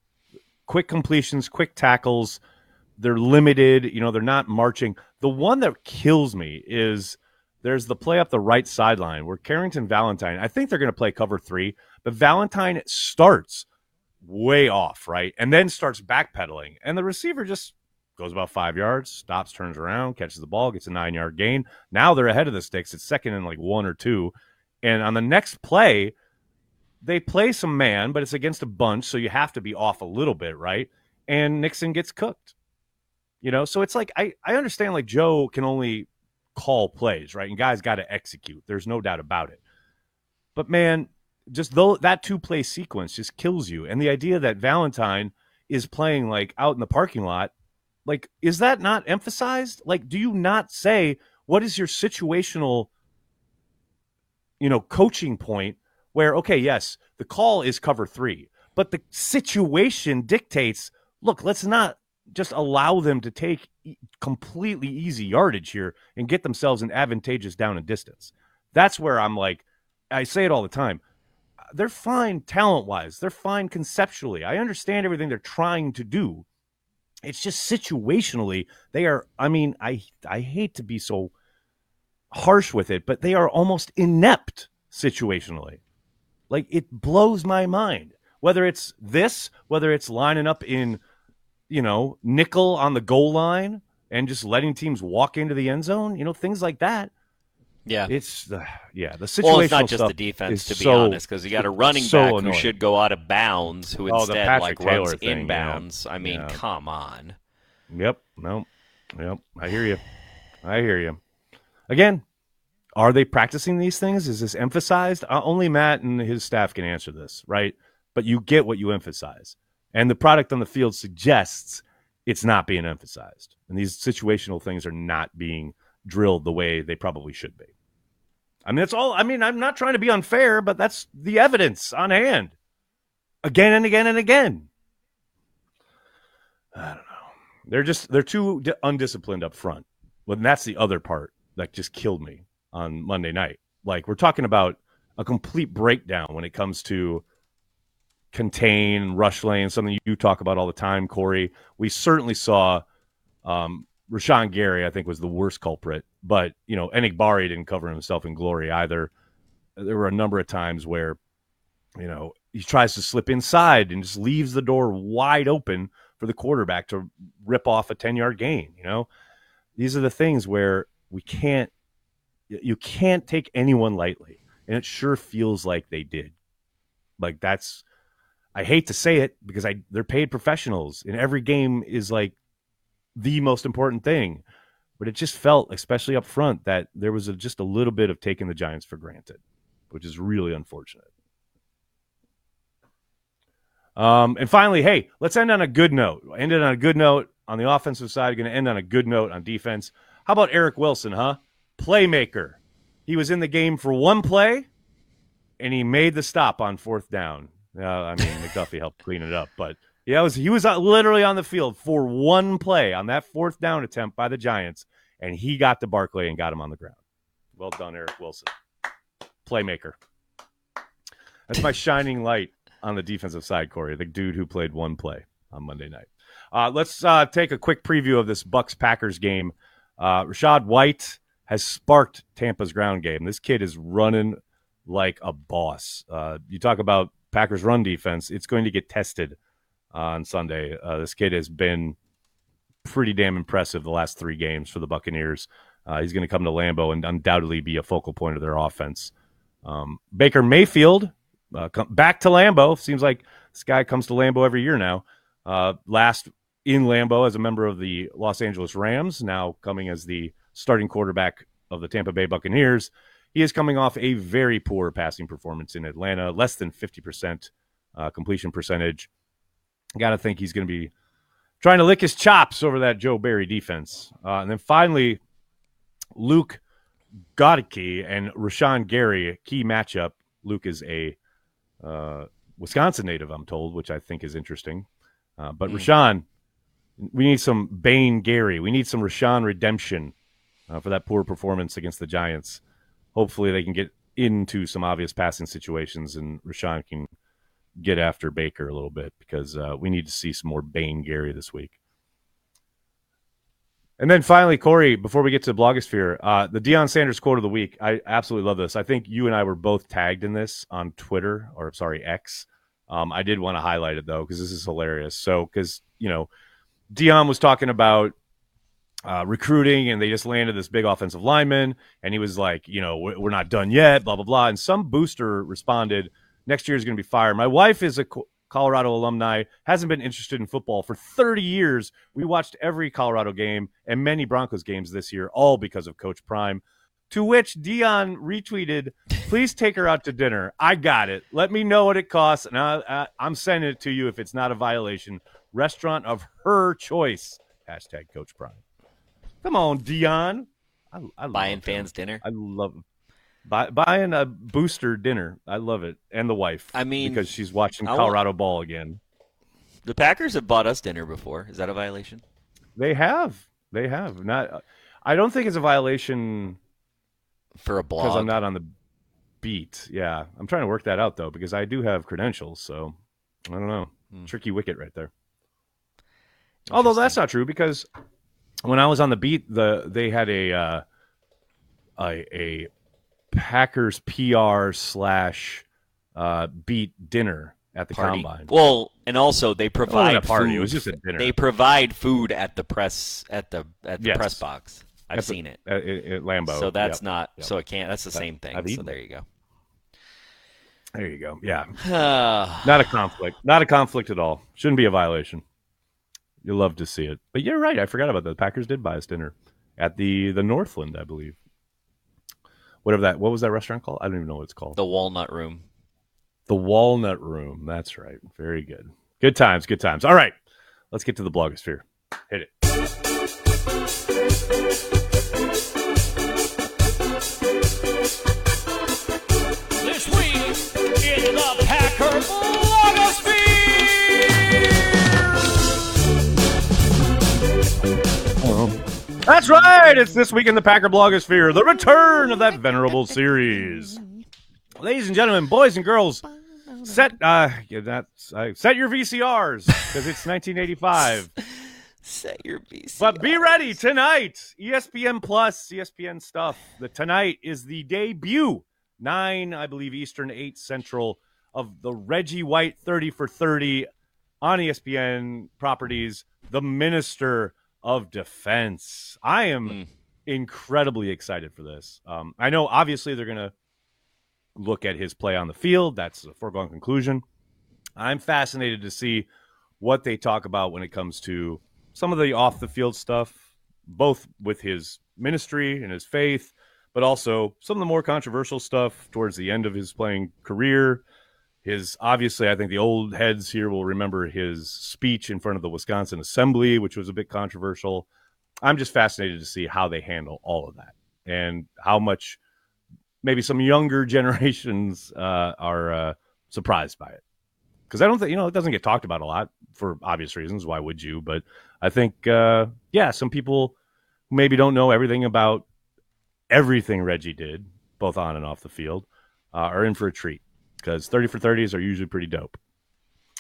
Quick completions, quick tackles. They're limited, you know, they're not marching. The one that kills me is there's the play up the right sideline where Carrington Valentine, I think they're going to play cover three, but Valentine starts way off, right? And then starts backpedaling. And the receiver just goes about five yards, stops, turns around, catches the ball, gets a nine-yard gain. Now they're ahead of the sticks. It's second and like one or two. And on the next play, they play some man, but it's against a bunch, so you have to be off a little bit, right? And Nixon gets cooked. You know, so it's like I, I understand like Joe can only call plays, right? And guys got to execute. There's no doubt about it. But man, just though that two play sequence just kills you. And the idea that Valentine is playing like out in the parking lot, like, is that not emphasized? Like, do you not say what is your situational, you know, coaching point where, okay, yes, the call is cover three, but the situation dictates, look, let's not just allow them to take completely easy yardage here and get themselves an advantageous down and distance. That's where I'm like, I say it all the time. They're fine talent-wise. They're fine conceptually. I understand everything they're trying to do. It's just situationally, they are, I mean, I I hate to be so harsh with it, but they are almost inept situationally. Like, it blows my mind. Whether it's this, whether it's lining up in, you know, nickel on the goal line and just letting teams walk into the end zone, you know, things like that. Yeah. It's the, yeah, the situational Well, it's not just stuff the defense, to be so, honest, because you got a running so back annoying. who should go out of bounds, who Oh, the instead Patrick like runs Taylor thing, yeah. inbounds. I mean, Yeah. come on. Yep. No. Yep. I hear you. I hear you. Again, are they practicing these things? Is this emphasized? Uh, only Matt and his staff can answer this, right? But you get what you emphasize. And the product on the field suggests it's not being emphasized. And these situational things are not being drilled the way they probably should be. I mean, that's all. I mean, I'm not trying to be unfair, but that's the evidence on hand. Again and again and again. I don't know. They're just, they're too di- undisciplined up front. Well, and that's the other part that just killed me on Monday night. Like, we're talking about a complete breakdown when it comes to contain, rush lane, something you talk about all the time, Corey. We certainly saw um, Rashawn Gary, I think, was the worst culprit. But, you know, Enigbari didn't cover himself in glory either. There were a number of times where, you know, he tries to slip inside and just leaves the door wide open for the quarterback to rip off a ten-yard gain, you know? These are the things where we can't, you can't take anyone lightly. And it sure feels like they did. Like, that's, I hate to say it because I they're paid professionals and every game is like the most important thing. But it just felt, especially up front, that there was a, just a little bit of taking the Giants for granted, which is really unfortunate. Um, and finally, hey, let's end on a good note. Ended on a good note on the offensive side. Going to end on a good note on defense. How about Eric Wilson, huh? Playmaker. He was in the game for one play, and he made the stop on fourth down. Uh, I mean, McDuffie helped clean it up, but yeah, it was, he was literally on the field for one play on that fourth down attempt by the Giants, and he got to Barkley and got him on the ground. Well done, Eric Wilson. Playmaker. That's my shining light on the defensive side, Corey, the dude who played one play on Monday night. Uh, let's uh, take a quick preview of this Bucs-Packers game. Uh, Rachaad White has sparked Tampa's ground game. This kid is running like a boss. Uh, you talk about Packers run defense, it's going to get tested on Sunday. Uh, this kid has been pretty damn impressive the last three games for the Buccaneers. Uh, he's going to come to Lambeau and undoubtedly be a focal point of their offense. Um, Baker Mayfield, uh, come back to Lambeau. Seems like this guy comes to Lambeau every year now. Uh, last in Lambeau as a member of the Los Angeles Rams, now coming as the starting quarterback of the Tampa Bay Buccaneers. He is coming off a very poor passing performance in Atlanta, less than fifty percent uh, completion percentage. Got to think he's going to be trying to lick his chops over that Joe Barry defense. Uh, and then finally, Luke Goedeke and Rashawn Gary, key matchup. Luke is a uh, Wisconsin native, I'm told, which I think is interesting. Uh, but mm. Rashawn, we need some Bane Gary. We need some Rashawn redemption uh, for that poor performance against the Giants. Hopefully they can get into some obvious passing situations and Rashawn can get after Baker a little bit because uh, we need to see some more Bane Gary this week. And then finally, Corey, before we get to Blogosphere, uh, the Deion Sanders quote of the week. I absolutely love this. I think you and I were both tagged in this on Twitter, or sorry, X. Um, I did want to highlight it, though, because this is hilarious. So, because, you know, Deion was talking about uh, recruiting, and they just landed this big offensive lineman, and he was like, you know, we're not done yet, blah, blah, blah. And some booster responded, next year is going to be fired. My wife is a Colorado alumni, hasn't been interested in football for thirty years. We watched every Colorado game and many Broncos games this year, all because of Coach Prime. To which Deion retweeted, please take her out to dinner. I got it. Let me know what it costs, and I, I, I'm sending it to you if it's not a violation. Restaurant of her choice. Hashtag Coach Prime. Come on, Deion. I, I Buying fans dinner. I love Buy, buying a booster dinner. I love it. And the wife. I mean, because she's watching I Colorado ball again. The Packers have bought us dinner before. Is that a violation? They have. They have. Not. I don't think it's a violation for a blog. Because I'm not on the beat. Yeah. I'm trying to work that out, though, because I do have credentials. So, I don't know. Hmm. Tricky wicket right there. Although that's not true, because when I was on the beat, the they had a uh, a, a Packers P R slash uh, beat dinner at the party. Combine. Well, and also they provide a party. Food. It was just a dinner. They provide food at the press at the at the yes. press box. I've at seen the, it at, at Lambeau. So that's yep. not. Yep. So it can't. That's the that, same thing. So there you go. There you go. Yeah. Not a conflict. Not a conflict at all. Shouldn't be a violation. You'll love to see it. But you're right. I forgot about that. The Packers did buy us dinner at the the Northland, I believe. Whatever that, what was that restaurant called? I don't even know what it's called. The Walnut Room. The Walnut Room. That's right. Very good. Good times. Good times. All right. Let's get to the blogosphere. Hit it. This week in the Packer blogosphere. That's right. It's This Week in the Packer blogosphere, the return of that venerable series. Ladies and gentlemen, boys and girls, set uh, yeah, that's, uh, set your V C Rs because it's nineteen eighty-five. Set your V C Rs. But be ready tonight. E S P N Plus, E S P N stuff. The tonight is the debut, nine, I believe, Eastern, eight Central, of the Reggie White thirty for thirty on E S P N properties, The Minister of Defense. I am mm. incredibly excited for this. Um, I know, obviously, they're going to look at his play on the field. That's a foregone conclusion. I'm fascinated to see what they talk about when it comes to some of the off-the-field stuff, both with his ministry and his faith, but also some of the more controversial stuff towards the end of his playing career. His, obviously, I think the old heads here will remember his speech in front of the Wisconsin Assembly, which was a bit controversial. I'm just fascinated to see how they handle all of that and how much maybe some younger generations uh, are uh, surprised by it. Because I don't think, you know, it doesn't get talked about a lot for obvious reasons. Why would you? But I think, uh, yeah, some people who maybe don't know everything about everything Reggie did, both on and off the field, uh, are in for a treat. Because thirty for thirties are usually pretty dope.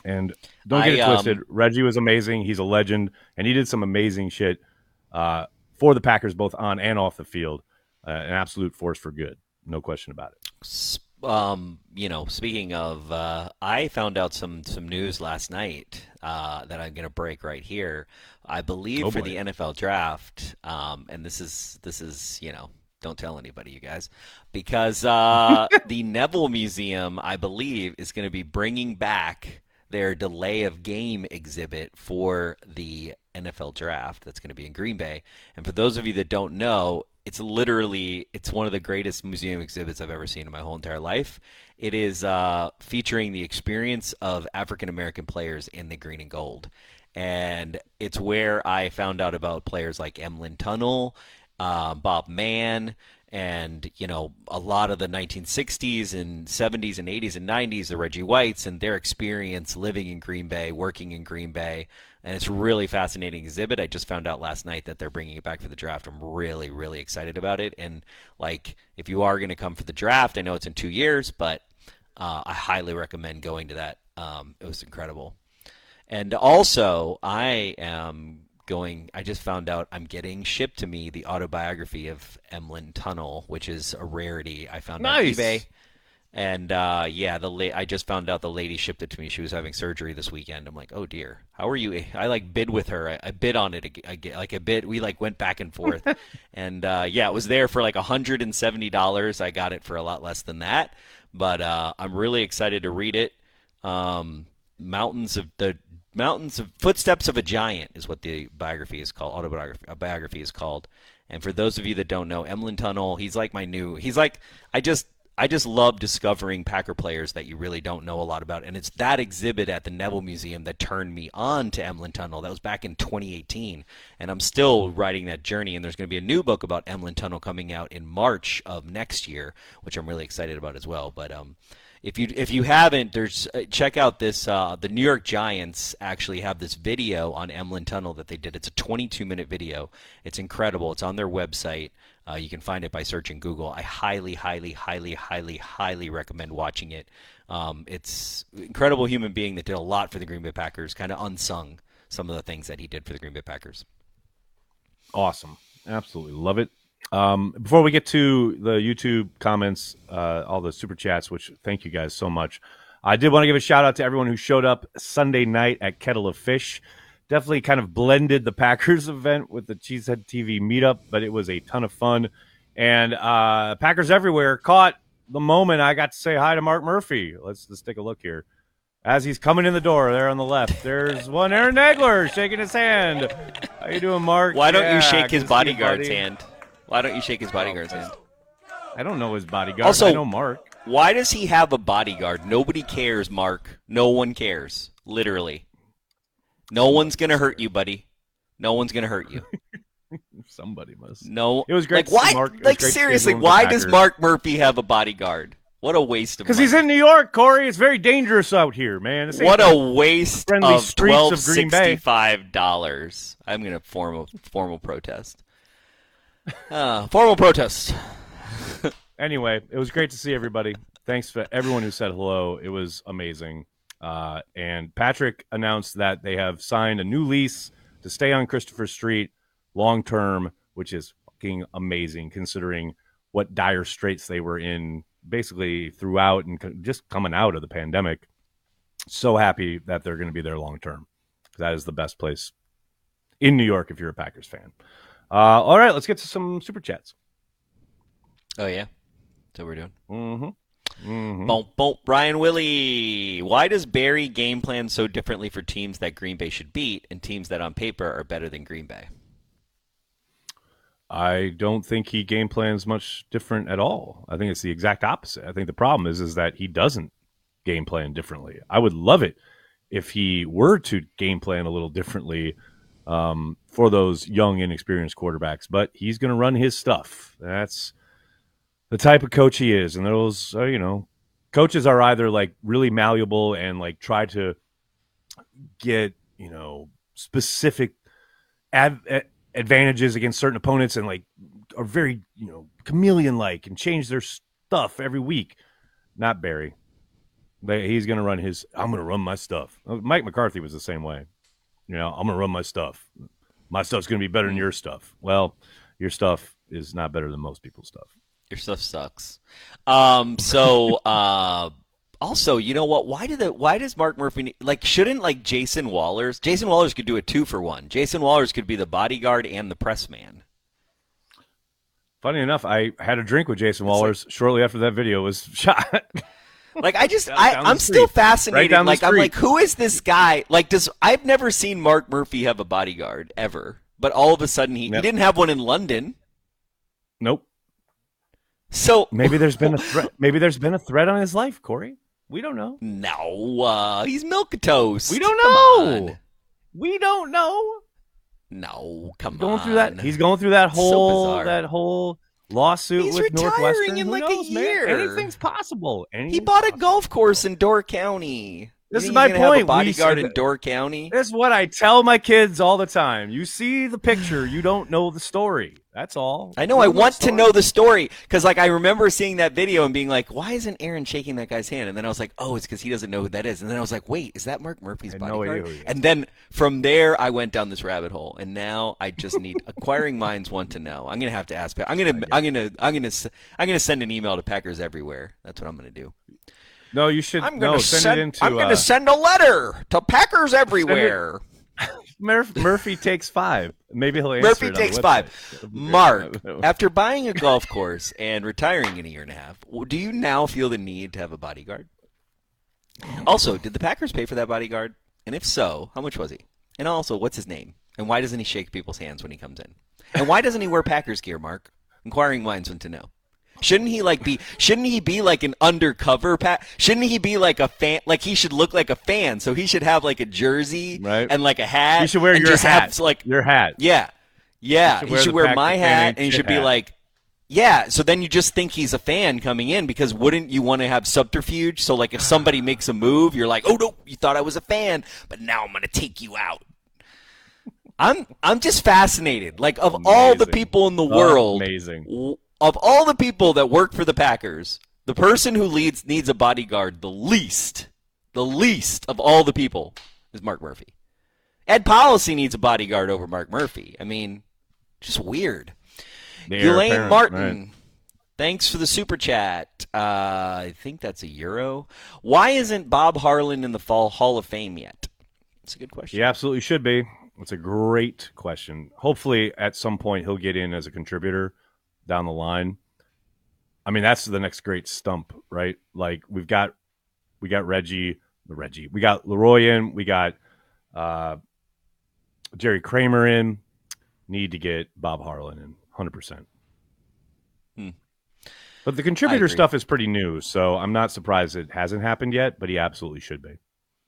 And don't get I, it twisted. um, Reggie was amazing. He's a legend, and he did some amazing shit uh, for the Packers, both on and off the field. Uh, an absolute force for good, no question about it. S- Um, you know, speaking of, uh, I found out some some news last night uh, that I'm going to break right here. I believe Oh, for boy. the N F L draft, um, and this is this is you know, don't tell anybody, you guys, because uh, the Neville Museum, I believe, is going to be bringing back their delay of game exhibit for the N F L draft. That's going to be in Green Bay. And for those of you that don't know, it's literally it's one of the greatest museum exhibits I've ever seen in my whole entire life. It is uh, featuring the experience of African American players in the green and gold, and it's where I found out about players like Emlyn Tunnel, uh, Bob Mann, and you know a lot of the nineteen sixties and seventies and eighties and nineties, the Reggie Whites, and their experience living in Green Bay, working in Green Bay. And it's a really fascinating exhibit. I just found out last night that they're bringing it back for the draft. I'm really, really excited about it. And like, if you are going to come for the draft, I know it's in two years, but uh, I highly recommend going to that. Um, it was incredible. And also, I am going. I just found out I'm getting shipped to me the autobiography of Emlyn Tunnel, which is a rarity. I found Nice. on eBay. And uh, yeah, the la- I just found out the lady shipped it to me. She was having surgery this weekend. I'm like, oh dear, how are you? I like bid with her. I, I bid on it. I, I, like a bid. We like went back and forth. and uh, yeah, it was there for like one hundred seventy dollars. I got it for a lot less than that. But uh, I'm really excited to read it. Um, Mountains of the Mountains of Footsteps of a Giant is what the biography is called. Autobiography, a biography is called. And for those of you that don't know, Emlyn Tunnel, he's like my new. He's like I just. I just love discovering Packer players that you really don't know a lot about. And it's that exhibit at the Neville Museum that turned me on to Emlyn Tunnel. That was back in twenty eighteen. And I'm still writing that journey. And there's going to be a new book about Emlyn Tunnel coming out in March of next year, which I'm really excited about as well. But um, if you if you haven't, there's uh, check out this. Uh, the New York Giants actually have this video on Emlyn Tunnel that they did. It's a twenty-two minute video. It's incredible. It's on their website. Uh, you can find it by searching Google. I highly, highly, highly, highly, highly recommend watching it. Um, it's an incredible human being that did a lot for the Green Bay Packers, kind of unsung some of the things that he did for the Green Bay Packers. Awesome. Absolutely love it. Um, before we get to the YouTube comments, uh, all the super chats, which thank you guys so much. I did want to give a shout out to everyone who showed up Sunday night at Kettle of Fish. Definitely kind of blended the Packers event with the Cheesehead T V meetup, but it was a ton of fun. And uh, Packers Everywhere caught the moment I got to say hi to Mark Murphy. Let's let's take a look here. As he's coming in the door there on the left, there's one Aaron Nagler shaking his hand. How you doing, Mark? Why don't Yeah, you shake his good to see you, bodyguard's buddy. hand? Why don't you shake his bodyguard's hand? I don't know his bodyguard. Also- I know Mark. Why does he have a bodyguard? Nobody cares, Mark. No one cares. Literally. No one's going to hurt you, buddy. No one's going to hurt you. Somebody must. No. It was great Like, to see why? Mark. It was Like, great to see seriously, everyone with why the does Packers. Mark Murphy have a bodyguard? What a waste of Because money. he's in New York, Corey. It's very dangerous out here, man. This ain't What the a waste friendly of streets twelve of Green Bay. sixty-five dollars. I'm going to form a formal protest. Uh, formal protest. Anyway, it was great to see everybody. Thanks for everyone who said hello. It was amazing. Uh, and Patrick announced that they have signed a new lease to stay on Christopher Street long term, which is fucking amazing considering what dire straits they were in basically throughout and co- just coming out of the pandemic. So happy that they're going to be there long term. That is the best place in New York if you're a Packers fan. Uh, all right, let's get to some super chats. Oh, yeah? That's what we're doing. Mm-hmm. Mm-hmm. Boom, boom. Ryan Willie. Why does Barry game plan so differently for teams that Green Bay should beat and teams that on paper are better than Green Bay? I don't think he game plans much different at all. I think it's the exact opposite. I think the problem is is that he doesn't game plan differently. I would love it if he were to game plan a little differently um, for those young, inexperienced quarterbacks, but he's going to run his stuff. That's the type of coach he is. And those, uh, you know, coaches are either like really malleable and like try to get, you know, specific ad- advantages against certain opponents and like are very, you know, chameleon like and change their stuff every week. Not Barry. They, he's going to run his. I'm going to run my stuff. Mike McCarthy was the same way. You know, I'm going to run my stuff. My stuff's going to be better than your stuff. Well, your stuff is not better than most people's stuff. Your stuff sucks. Um. So, uh, also, you know what? Why did the Why does Mark Murphy like? Shouldn't like Jason Wallers? Jason Wallers could do a two for one. Jason Wallers could be the bodyguard and the press man. Funny enough, I had a drink with Jason Wallers like, shortly after that video was shot. Like I just, I, I'm still fascinated. Right like I'm like, who is this guy? Like, does I've never seen Mark Murphy have a bodyguard ever, but all of a sudden he, nope. he didn't have one in London. Nope. So maybe there's been a threat. Maybe there's been a threat on his life, Corey. We don't know. No, uh, he's milquetoast. We don't come know. On. We don't know. No, come he's going on. Through that, he's going through that whole so that whole. lawsuit He's with retiring Northwestern. in Who like knows, a year. Man? Anything's possible. Anything's he bought a possible. golf course in Door County. This you is think my he's gonna point. Have a bodyguard we, in Door County. That's what I tell my kids all the time. You see the picture, you don't know the story. That's all. I know. I want to know the story because, like, I remember seeing that video and being like, "Why isn't Aaron shaking that guy's hand?" And then I was like, "Oh, it's because he doesn't know who that is." And then I was like, "Wait, is that Mark Murphy's I had no idea bodyguard?" who he is. And then from there, I went down this rabbit hole, and now I just need acquiring minds want to know. I'm gonna have to ask. I'm gonna. I'm gonna. I'm gonna. I'm gonna send an email to Packers everywhere. That's what I'm gonna do. No, you should. I'm gonna no, send, send. it into. I'm gonna uh, send a letter to Packers everywhere. Murph, Murphy takes five. Maybe he'll answer. Murphy it on takes the five. website. Mark, after buying a golf course and retiring in a year and a half, do you now feel the need to have a bodyguard? Also, did the Packers pay for that bodyguard? And if so, how much was he? And also, what's his name? And why doesn't he shake people's hands when he comes in? And why doesn't he wear Packers gear, Mark? Inquiring minds want to know. Shouldn't he like be? Shouldn't he be like an undercover pack? Shouldn't he be like a fan? Like he should look like a fan. So he should have like a jersey Right. and like a hat. You should wear and your just hat. Have, like your hat. yeah, yeah. You should He wear should the wear Packer my fan hat, ain't and he shit should be hat. like, yeah. So then you just think he's a fan coming in because wouldn't you want to have subterfuge? So like if somebody makes a move, you're like, oh no, you thought I was a fan, but now I'm gonna take you out. I'm I'm just fascinated. Like of all the Amazing. people in the world, Amazing. w- of all the people that work for the Packers, the person who leads needs a bodyguard the least, the least of all the people is Mark Murphy. Ed Policy needs a bodyguard over Mark Murphy. I mean, just weird. The heir Elaine apparent, Martin, right. thanks for the super chat. Uh, I think that's a euro. Why isn't Bob Harlan in the Fall Hall of Fame yet? That's a good question. He absolutely should be. It's a great question. Hopefully, at some point, he'll get in as a contributor down the line. I mean, that's the next great stump, right? Like we've got, we got Reggie, Reggie. We got Leroy in. We got uh, Jerry Kramer in. Need to get Bob Harlan in, one hundred percent. Hmm. But the contributor agree. stuff is pretty new, so I'm not surprised it hasn't happened yet. But he absolutely should be.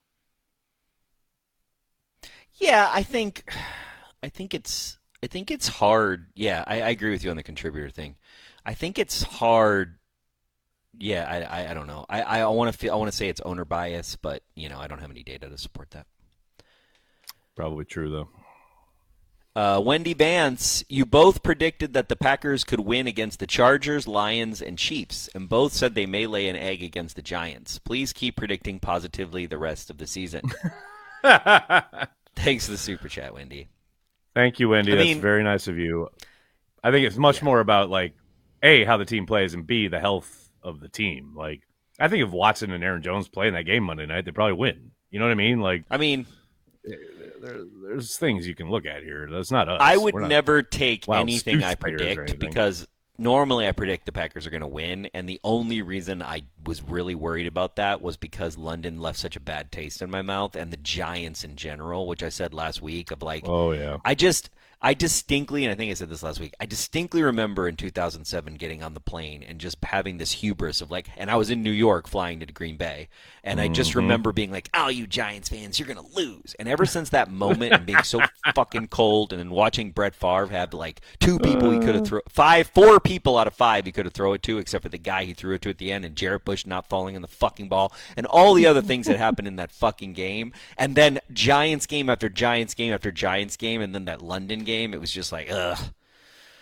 Yeah, I think, I think it's, I think it's hard. Yeah, I, I agree with you on the contributor thing. I think it's hard. Yeah, I, I, I don't know. I, I want to feel, I want to say it's owner bias, but you know, I don't have any data to support that. Probably true though. Uh, Wendy Vance, you both predicted that the Packers could win against the Chargers, Lions, and Chiefs, and both said they may lay an egg against the Giants. Please keep predicting positively the rest of the season. Thanks for the super chat, Wendy. Thank you, Wendy. I That's mean- very nice of you. I think it's much Yeah. more about like A, how the team plays, and B, the health of the team. Like I think if Watson and Aaron Jones play in that game Monday night, they probably win. You know what I mean? Like I mean, there, there's things you can look at here. That's not us. I would We're not- never take wild anything I Stoops players or predict anything. because normally I predict the Packers are going to win, and the only reason I was really worried about that was because London left such a bad taste in my mouth, and the Giants in general, which I said last week of like, Oh yeah. I just, I distinctly, and I think I said this last week, I distinctly remember in two thousand seven getting on the plane and just having this hubris of like, and I was in New York flying to Green Bay, and I just Mm-hmm. remember being like, oh, you Giants fans, you're going to lose. And ever since that moment and being so fucking cold and then watching Brett Favre have like two people he could have thrown, five, four people out of five he could have thrown it to, except for the guy he threw it to at the end, and Jarrett Bush not falling in the fucking ball, and all the other things that happened in that fucking game. And then Giants game after Giants game after Giants game, and then that London game, it was just like, ugh.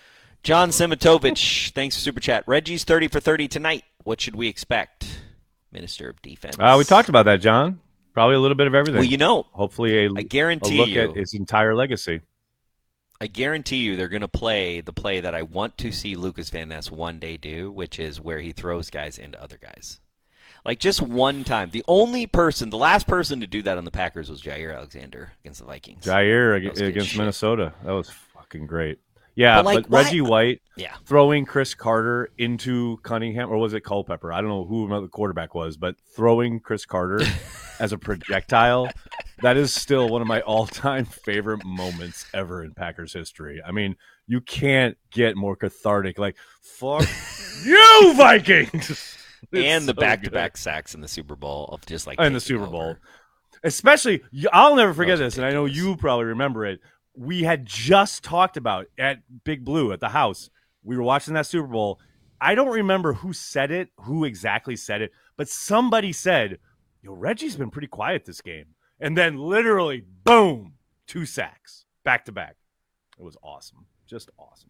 John Simitovich, thanks for super chat. Reggie's thirty for thirty tonight. What should we expect? Minister of Defense. Uh, we talked about that, John. Probably a little bit of everything. Well, you know, hopefully a, I a guarantee look you, at his entire legacy. I guarantee you they're going to play the play that I want to see Lucas Van Ness one day do, which is where he throws guys into other guys. Like just one time. The only person, the last person to do that on the Packers was Jair Alexander against the Vikings. Jair That was good against shit. Minnesota. That was fucking great. Yeah, But, like, but why- Reggie White Yeah. throwing Chris Carter into Cunningham, or was it Culpepper? I don't know who the quarterback was, but throwing Chris Carter as a projectile, that is still one of my all-time favorite moments ever in Packers history. I mean, you can't get more cathartic. Like, fuck you, Vikings! It's And the so back-to-back good. sacks in the Super Bowl of just like in the taking Super Bowl. over. Especially, you- I'll never forget That was this, and I know ridiculous. you probably remember it. We had just talked about at Big Blue at the house. We were watching that Super Bowl. I don't remember who said it, who exactly said it, but somebody said, yo, Reggie's been pretty quiet this game. And then literally, boom, two sacks back to back. It was awesome. Just awesome.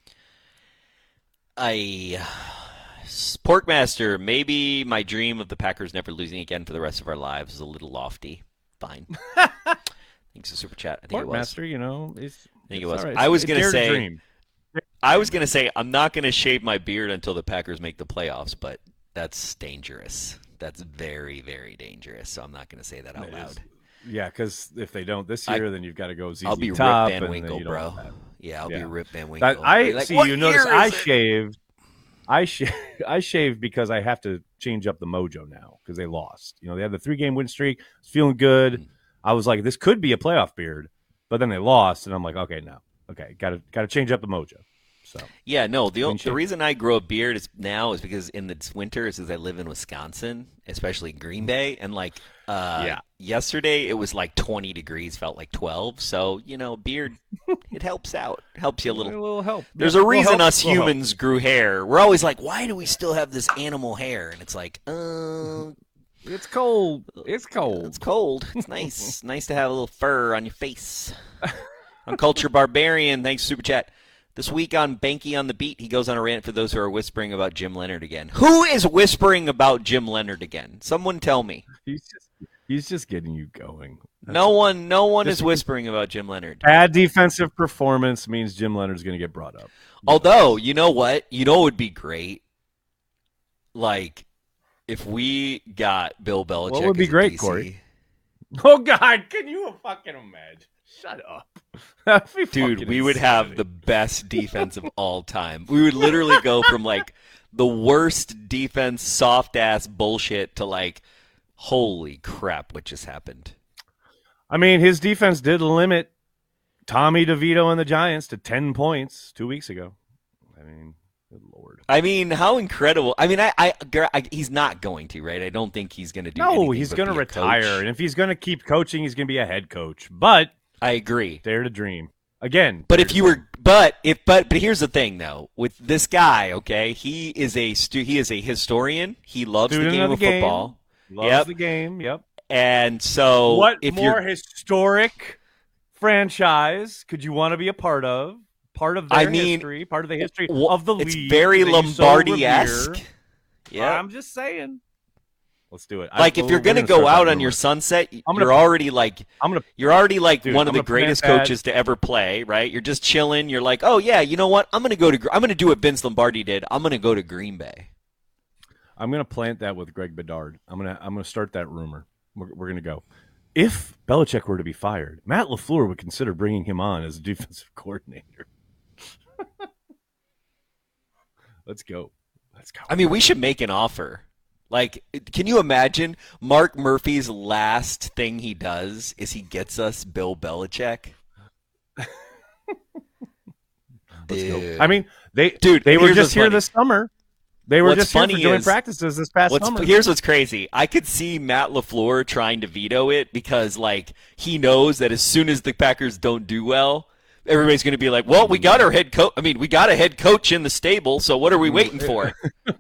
I Porkmaster, maybe my dream of the Packers never losing again for the rest of our lives is a little lofty. Fine. Thanks for super chat. I think it was. Master, you know, it's, I think it it's was. all right. I was It's gonna dare to say- dream. I was gonna say I'm not gonna shave my beard until the Packers make the playoffs, but that's dangerous. That's very, very dangerous. So I'm not gonna say that out It loud. is. Yeah, because if they don't this I- year, then you've got to go Z Z I'll be Top. Rip Van and then Winkle, you don't bro. want that. Yeah, I'll Yeah. be Rip Van Winkle. That, I Be like, see. "What You notice year I is it?" shaved. I sh- I shaved because I have to change up the mojo now because they lost. You know, they had the three game win streak. I was feeling good. Mm. I was like, this could be a playoff beard, but then they lost, and I'm like, okay, no, okay, got to got to change up the mojo. So Yeah, no. The, Clean the shave. reason I grow a beard is now is because in the winter is because I live in Wisconsin, especially Green Bay, and like uh, Yeah. yesterday it was like twenty degrees, felt like twelve. So you know, beard it helps out, helps you a little. little help. There's Yeah, a little reason help, us little help. humans grew hair. We're always like, why do we still have this animal hair? And it's like, uh, It's cold. It's cold. it's cold. It's nice. nice to have a little fur on your face. Uncultured Barbarian, thanks super chat. This week on Banky on the Beat, he goes on a rant for those who are whispering about Jim Leonard again. Who is whispering about Jim Leonard again? Someone tell me. He's just he's just getting you going. That's No one, no one Just- is whispering about Jim Leonard. Bad defensive performance means Jim Leonard's going to get brought up. Although, you know what? You know what would be great? Like, if we got Bill Belichick. What would be as a great, D C. Corey? Oh God, can you fucking imagine? Shut up. That'd be Dude, fucking we would have insanity. the best defense of all time. We would literally go from like the worst defense, soft ass bullshit to like, holy crap, what just happened? I mean, his defense did limit Tommy DeVito and the Giants to ten points two weeks ago. I mean, good lord. I mean, how incredible! I mean, I, I, I he's not going to, right? I don't think he's going to do. No, anything he's but going to be a retire, coach. and if he's going to keep coaching, he's going to be a head coach. But I agree. dare to dream again. But dare if to you dream. were, but if, but, but here's the thing, though. With this guy, okay, he is a stu- he is a historian. He loves Student the game of the of game. football, loves Yep. the game, yep. and so What if more you're, historic franchise could you want to be a part of? Part of their I mean, history, part of the history wh- of the it's league. very that you so Lombardi-esque. revere. Yeah. I'm just saying. Let's do it. Like I, if you're we're gonna gonna go start that out on your rumor. sunset, I'm you're gonna- already like I'm gonna you're already like Dude, one of I'm the gonna plant greatest that- coaches to ever play, right? You're just chilling. You're like, oh yeah, you know what? I'm gonna go to Gr- I'm gonna do what Vince Lombardi did. I'm gonna go to Green Bay. I'm gonna plant that with Greg Bedard. I'm gonna I'm gonna start that rumor. We're, we're gonna go. If Belichick were to be fired, Matt LaFleur would consider bringing him on as a defensive coordinator. Let's go. Let's go. I mean, we should make an offer. Like, can you imagine Mark Murphy's last thing he does is he gets us Bill Belichick? Let's go. Dude. I mean, they Dude, they were here's just what's here funny. this summer. They were What's just here for funny joint is- practices this past What's, summer. here's what's crazy. I could see Matt LaFleur trying to veto it because, like, he knows that as soon as the Packers don't do well, everybody's going to be like, well, we got our head coach. I mean, we got a head coach in the stable, so what are we waiting for?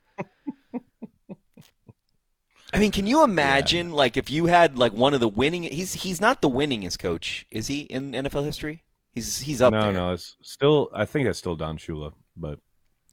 I mean, can you imagine, like, if you had, like, one of the winning – he's he's not the winningest coach, is he, in N F L history? He's he's up no, there. no, it's still. I think it's still Don Shula, but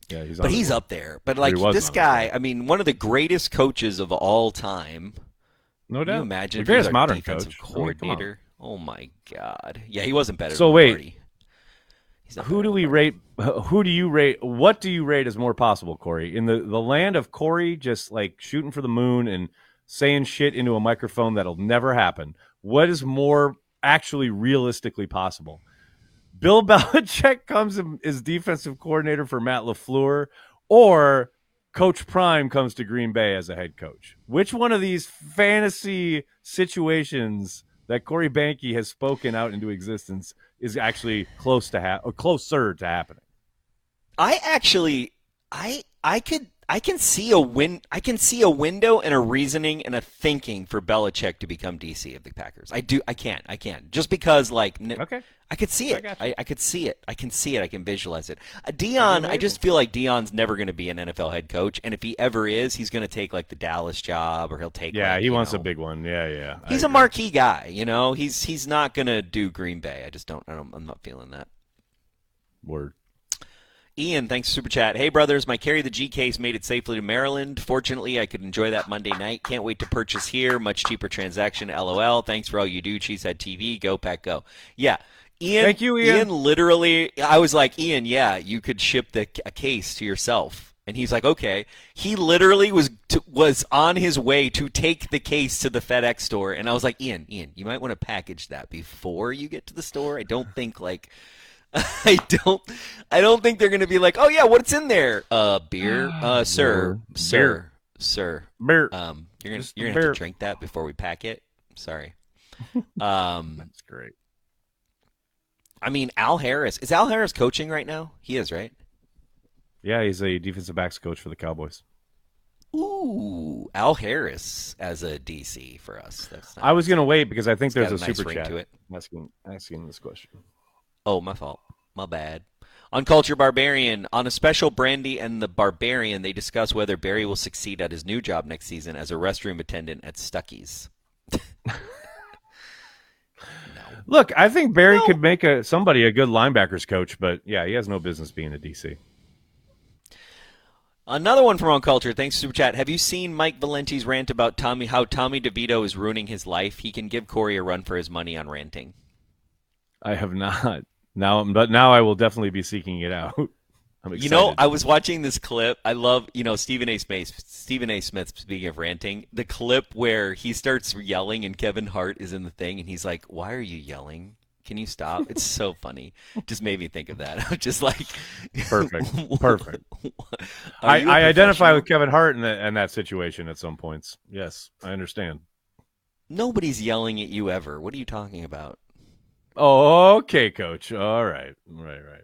Yeah, he's but on he's his way. up there. But like he was this on his guy, way. I mean, one of the greatest coaches of all time. No Can doubt. you imagine The if he was greatest our modern defensive coach. I mean, come on. coordinator? Oh my God! Yeah, he wasn't better. So than wait, Lombardi. He's not Who better do than we Lombardi. rate? Who do you rate? What do you rate as more possible, Corey? In the, the land of Corey just like shooting for the moon and saying shit into a microphone that'll never happen. What is more actually realistically possible? Bill Belichick comes and is defensive coordinator for Matt LaFleur, or Coach Prime comes to Green Bay as a head coach. Which one of these fantasy situations that Corey Banke has spoken out into existence is actually close to ha- or closer to happening? I actually, I I could I can see a win. I can see a window and a reasoning and a thinking for Belichick to become D C of the Packers. I do. I can. I can. Just because, like, n- Okay. I could see I it. got you. I, I could see it. I can see it. I can visualize it. Uh, Dion, I just feel like Dion's never going to be an N F L head coach, and if he ever is, he's going to take like the Dallas job, or he'll take. Yeah, like, he you wants know, a big one. Yeah, yeah. I He's a agree. marquee guy, you know. He's he's not going to do Green Bay. I just don't. I don't I'm not feeling that. Word. Ian, thanks for super chat. Hey brothers, my carry the G case made it safely to Maryland. Fortunately, I could enjoy that Monday night. Can't wait to purchase here. Much cheaper transaction. LOL. Thanks for all you do. Cheesehead T V. Go Pack Go. Yeah, Ian. Thank you, Ian. Ian literally. I was like, Ian, yeah, you could ship the a case to yourself. And he's like, okay. He literally was to, was on his way to take the case to the FedEx store, and I was like, Ian, Ian, you might want to package that before you get to the store. I don't think like. I don't I don't think they're going to be like, "Oh yeah, what's in there?" Uh beer. Uh sir, Beer. sir, Beer. sir. Beer. Um you're going to Just you're going to have beer. to drink that before we pack it. Sorry. Um That's great. I mean, Al Harris. Is Al Harris coaching right now? He is, right? Yeah, he's a defensive backs coach for the Cowboys. Ooh, Al Harris as a D C for us. That's not, I was going to wait because I think it's there's got a, a nice super ring chat to it. asking asking this question. Oh, my fault. My bad. On Culture Barbarian, on a special Brandy and the Barbarian, they discuss whether Barry will succeed at his new job next season as a restroom attendant at Stuckey's. Look, I think Barry No. could make a somebody a good linebackers coach, but yeah, he has no business being a D C. Another one from On Culture. Thanks, Super Chat. Have you seen Mike Valenti's rant about Tommy? How Tommy DeVito is ruining his life? He can give Corey a run for his money on ranting. I have not. Now, but now I will definitely be seeking it out. I'm excited. You know, I was watching this clip. I love, you know, Stephen A. Smith. Stephen A. Smith. Speaking of ranting, the clip where he starts yelling and Kevin Hart is in the thing, and he's like, "Why are you yelling? Can you stop?" It's so funny. Just made me think of that. I'm just like, Perfect. Perfect. Are I, you a I identify professional? with Kevin Hart in, the, in that situation at some points. Yes, I understand. Nobody's yelling at you ever. What are you talking about? Oh, okay, Coach. All right, right, right.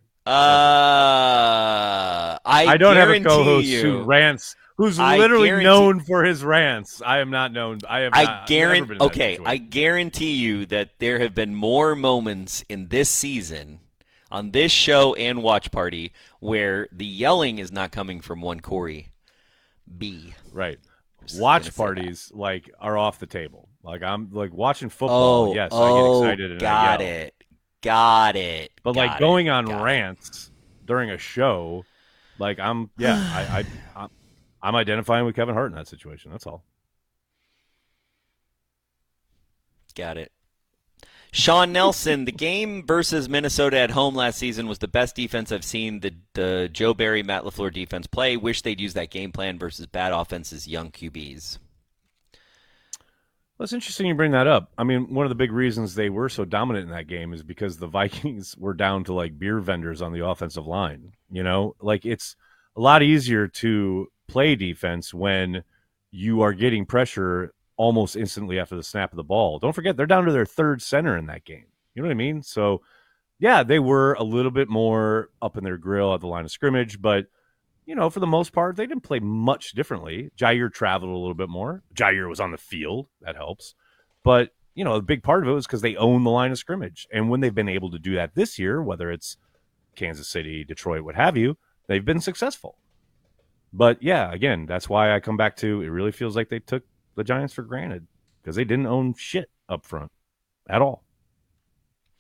Uh, I I don't have a guarantee co-host you, who rants, who's I literally guarantee- known for his rants. I am not known. I have. I not, never guarantee. been in that Okay, I situation. guarantee you that there have been more moments in this season, on this show and Watch Party, where the yelling is not coming from one Corey B. Right. Just gonna Watch say that. parties like are off the table. Like I'm like watching football. Oh, yes, oh, I get excited and got I yell. it, got it. But got like going it, on got it. rants during a show, like I'm yeah, I, I I'm, I'm identifying with Kevin Hart in that situation. That's all. Got it. Sean Nelson, the game versus Minnesota at home last season was the best defense I've seen the, the Joe Barry, Matt LaFleur defense play. Wish they'd use that game plan versus bad offenses, young Q Bs. Well, it's interesting you bring that up. I mean, one of the big reasons they were so dominant in that game is because the Vikings were down to like beer vendors on the offensive line. You know, like it's a lot easier to play defense when you are getting pressure almost instantly after the snap of the ball. Don't forget, they're down to their third center in that game. You know what I mean? So, yeah, they were a little bit more up in their grill at the line of scrimmage, but you know, for the most part, they didn't play much differently. Jair traveled a little bit more. Jair was on the field. That helps. But, you know, a big part of it was because they own the line of scrimmage. And when they've been able to do that this year, whether it's Kansas City, Detroit, what have you, they've been successful. But, yeah, again, that's why I come back to it really feels like they took the Giants for granted because they didn't own shit up front at all.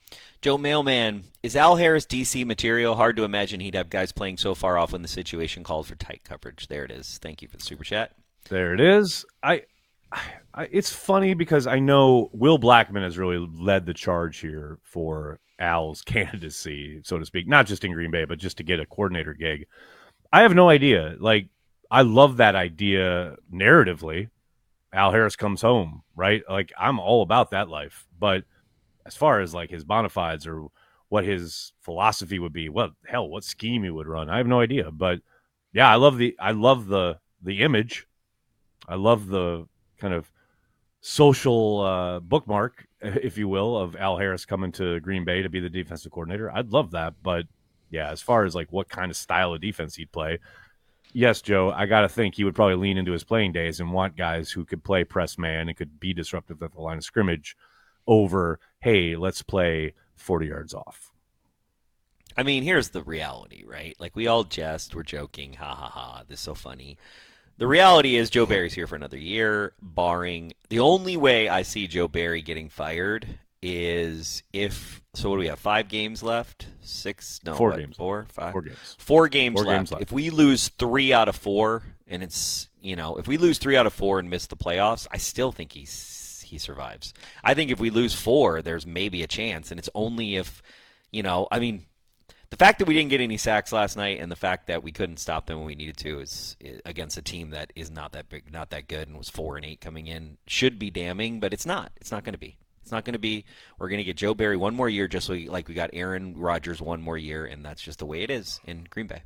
Joe Mailman, is Al Harris D C material? Hard to imagine he'd have guys playing so far off when the situation called for tight coverage. There it is. Thank you for the super chat. There it is. I, I it's funny because I know Will Blackman has really led the charge here for Al's candidacy, so to speak, not just in Green Bay, but just to get a coordinator gig. I have no idea. Like, I love that idea narratively. Al Harris comes home, right? Like, I'm all about that life. But as far as like his bona fides or what his philosophy would be, what hell, what scheme he would run, I have no idea. But yeah, I love the I love the the image. I love the kind of social uh, bookmark, if you will, of Al Harris coming to Green Bay to be the defensive coordinator. I'd love that. But yeah, as far as like what kind of style of defense he'd play, yes, Joe, I got to think he would probably lean into his playing days and want guys who could play press man and could be disruptive at the line of scrimmage over, hey, let's play forty yards off. I mean, here's the reality, right? Like, we all jest, we're joking, ha ha ha, this is so funny. The reality is Joe Barry's here for another year, barring the only way I see Joe Barry getting fired is if, so what do we have, five games left? Six? No, Four what, games. Four? Five? Four games. Four games, Four left. games left. If we lose three out of four, and it's, you know, if we lose three out of four and miss the playoffs, I still think he's, he survives. I think if we lose four, there's maybe a chance, and it's only if, you know, I mean, the fact that we didn't get any sacks last night and the fact that we couldn't stop them when we needed to is, is against a team that is not that big, not that good, and was four and eight coming in should be damning, but it's not. It's not going to be. It's not going to be. We're going to get Joe Barry one more year, just so we, like we got Aaron Rodgers one more year, and that's just the way it is in Green Bay.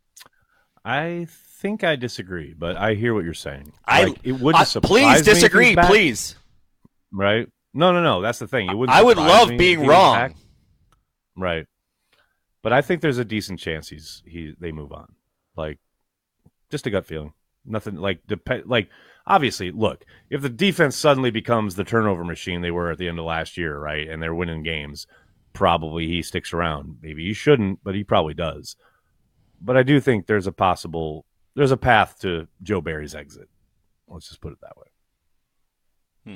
I think I disagree, but I hear what you're saying. I like, it wouldn't I, surprise please me if disagree, he's back, please. Right? No, no, no. That's the thing. It wouldn't. I would surprise love me if being he was wrong. back. Right. But I think there's a decent chance he's he they move on. Like, just a gut feeling. Nothing like dep- like obviously, look, if the defense suddenly becomes the turnover machine they were at the end of last year, right, and they're winning games, probably he sticks around. Maybe he shouldn't, but he probably does. But I do think there's a possible there's a path to Joe Barry's exit. Let's just put it that way. Hmm.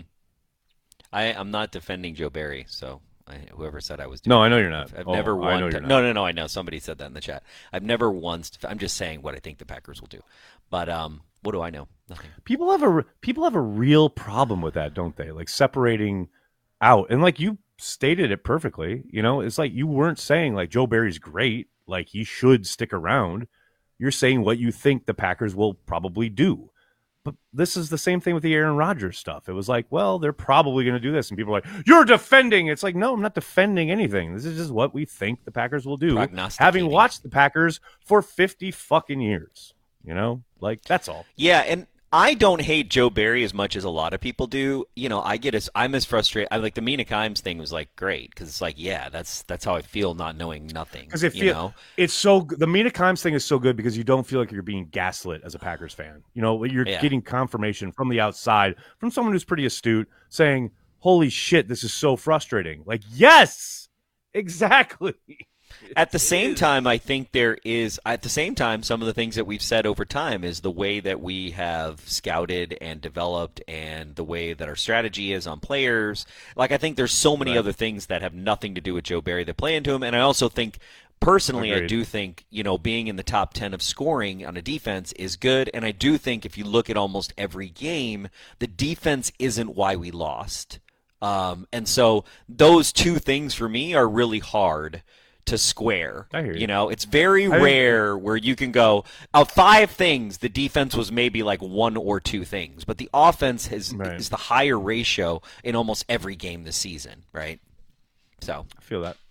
I I'm not defending Joe Barry, so I, whoever said I was doing No, I know you're not. I've Oh, never I won. know To, you're not. no, no, no. I know somebody said that in the chat. I've never once. I'm just saying what I think the Packers will do. But um, what do I know? Nothing. People have a people have a real problem with that, don't they? Like separating out, and like you stated it perfectly. You know, it's like you weren't saying like Joe Barry's great, like he should stick around. You're saying what you think the Packers will probably do. But this is the same thing with the Aaron Rodgers stuff. It was like, well, they're probably going to do this. And people are like, you're defending. It's like, no, I'm not defending anything. This is just what we think the Packers will do. Having watched the Packers for fifty fucking years, you know, like that's all. Yeah. And I don't hate Joe Barry as much as a lot of people do. You know, I get as I'm as frustrated. I like the Mina Kimes thing was like great because it's like, yeah, that's that's how I feel not knowing nothing. Because it you feel, know? it's so the Mina Kimes thing is so good because you don't feel like you're being gaslit as a Packers fan. You know, you're Yeah. getting confirmation from the outside from someone who's pretty astute saying, "Holy shit, this is so frustrating." Like, yes, exactly. At the same time, I think there is, at the same time, some of the things that we've said over time is the way that we have scouted and developed and the way that our strategy is on players. Like, I think there's so many Right. other things that have nothing to do with Joe Barry that play into him. And I also think, personally, I Agreed. do think, you know, being in the top ten of scoring on a defense is good. And I do think if you look at almost every game, the defense isn't why we lost. Um, and so those two things for me are really hard to square. I hear you. You know, it's very I- rare where you can go, of five things, the defense was maybe like one or two things, but the offense has Right. is the higher ratio in almost every game this season, right? So I feel that.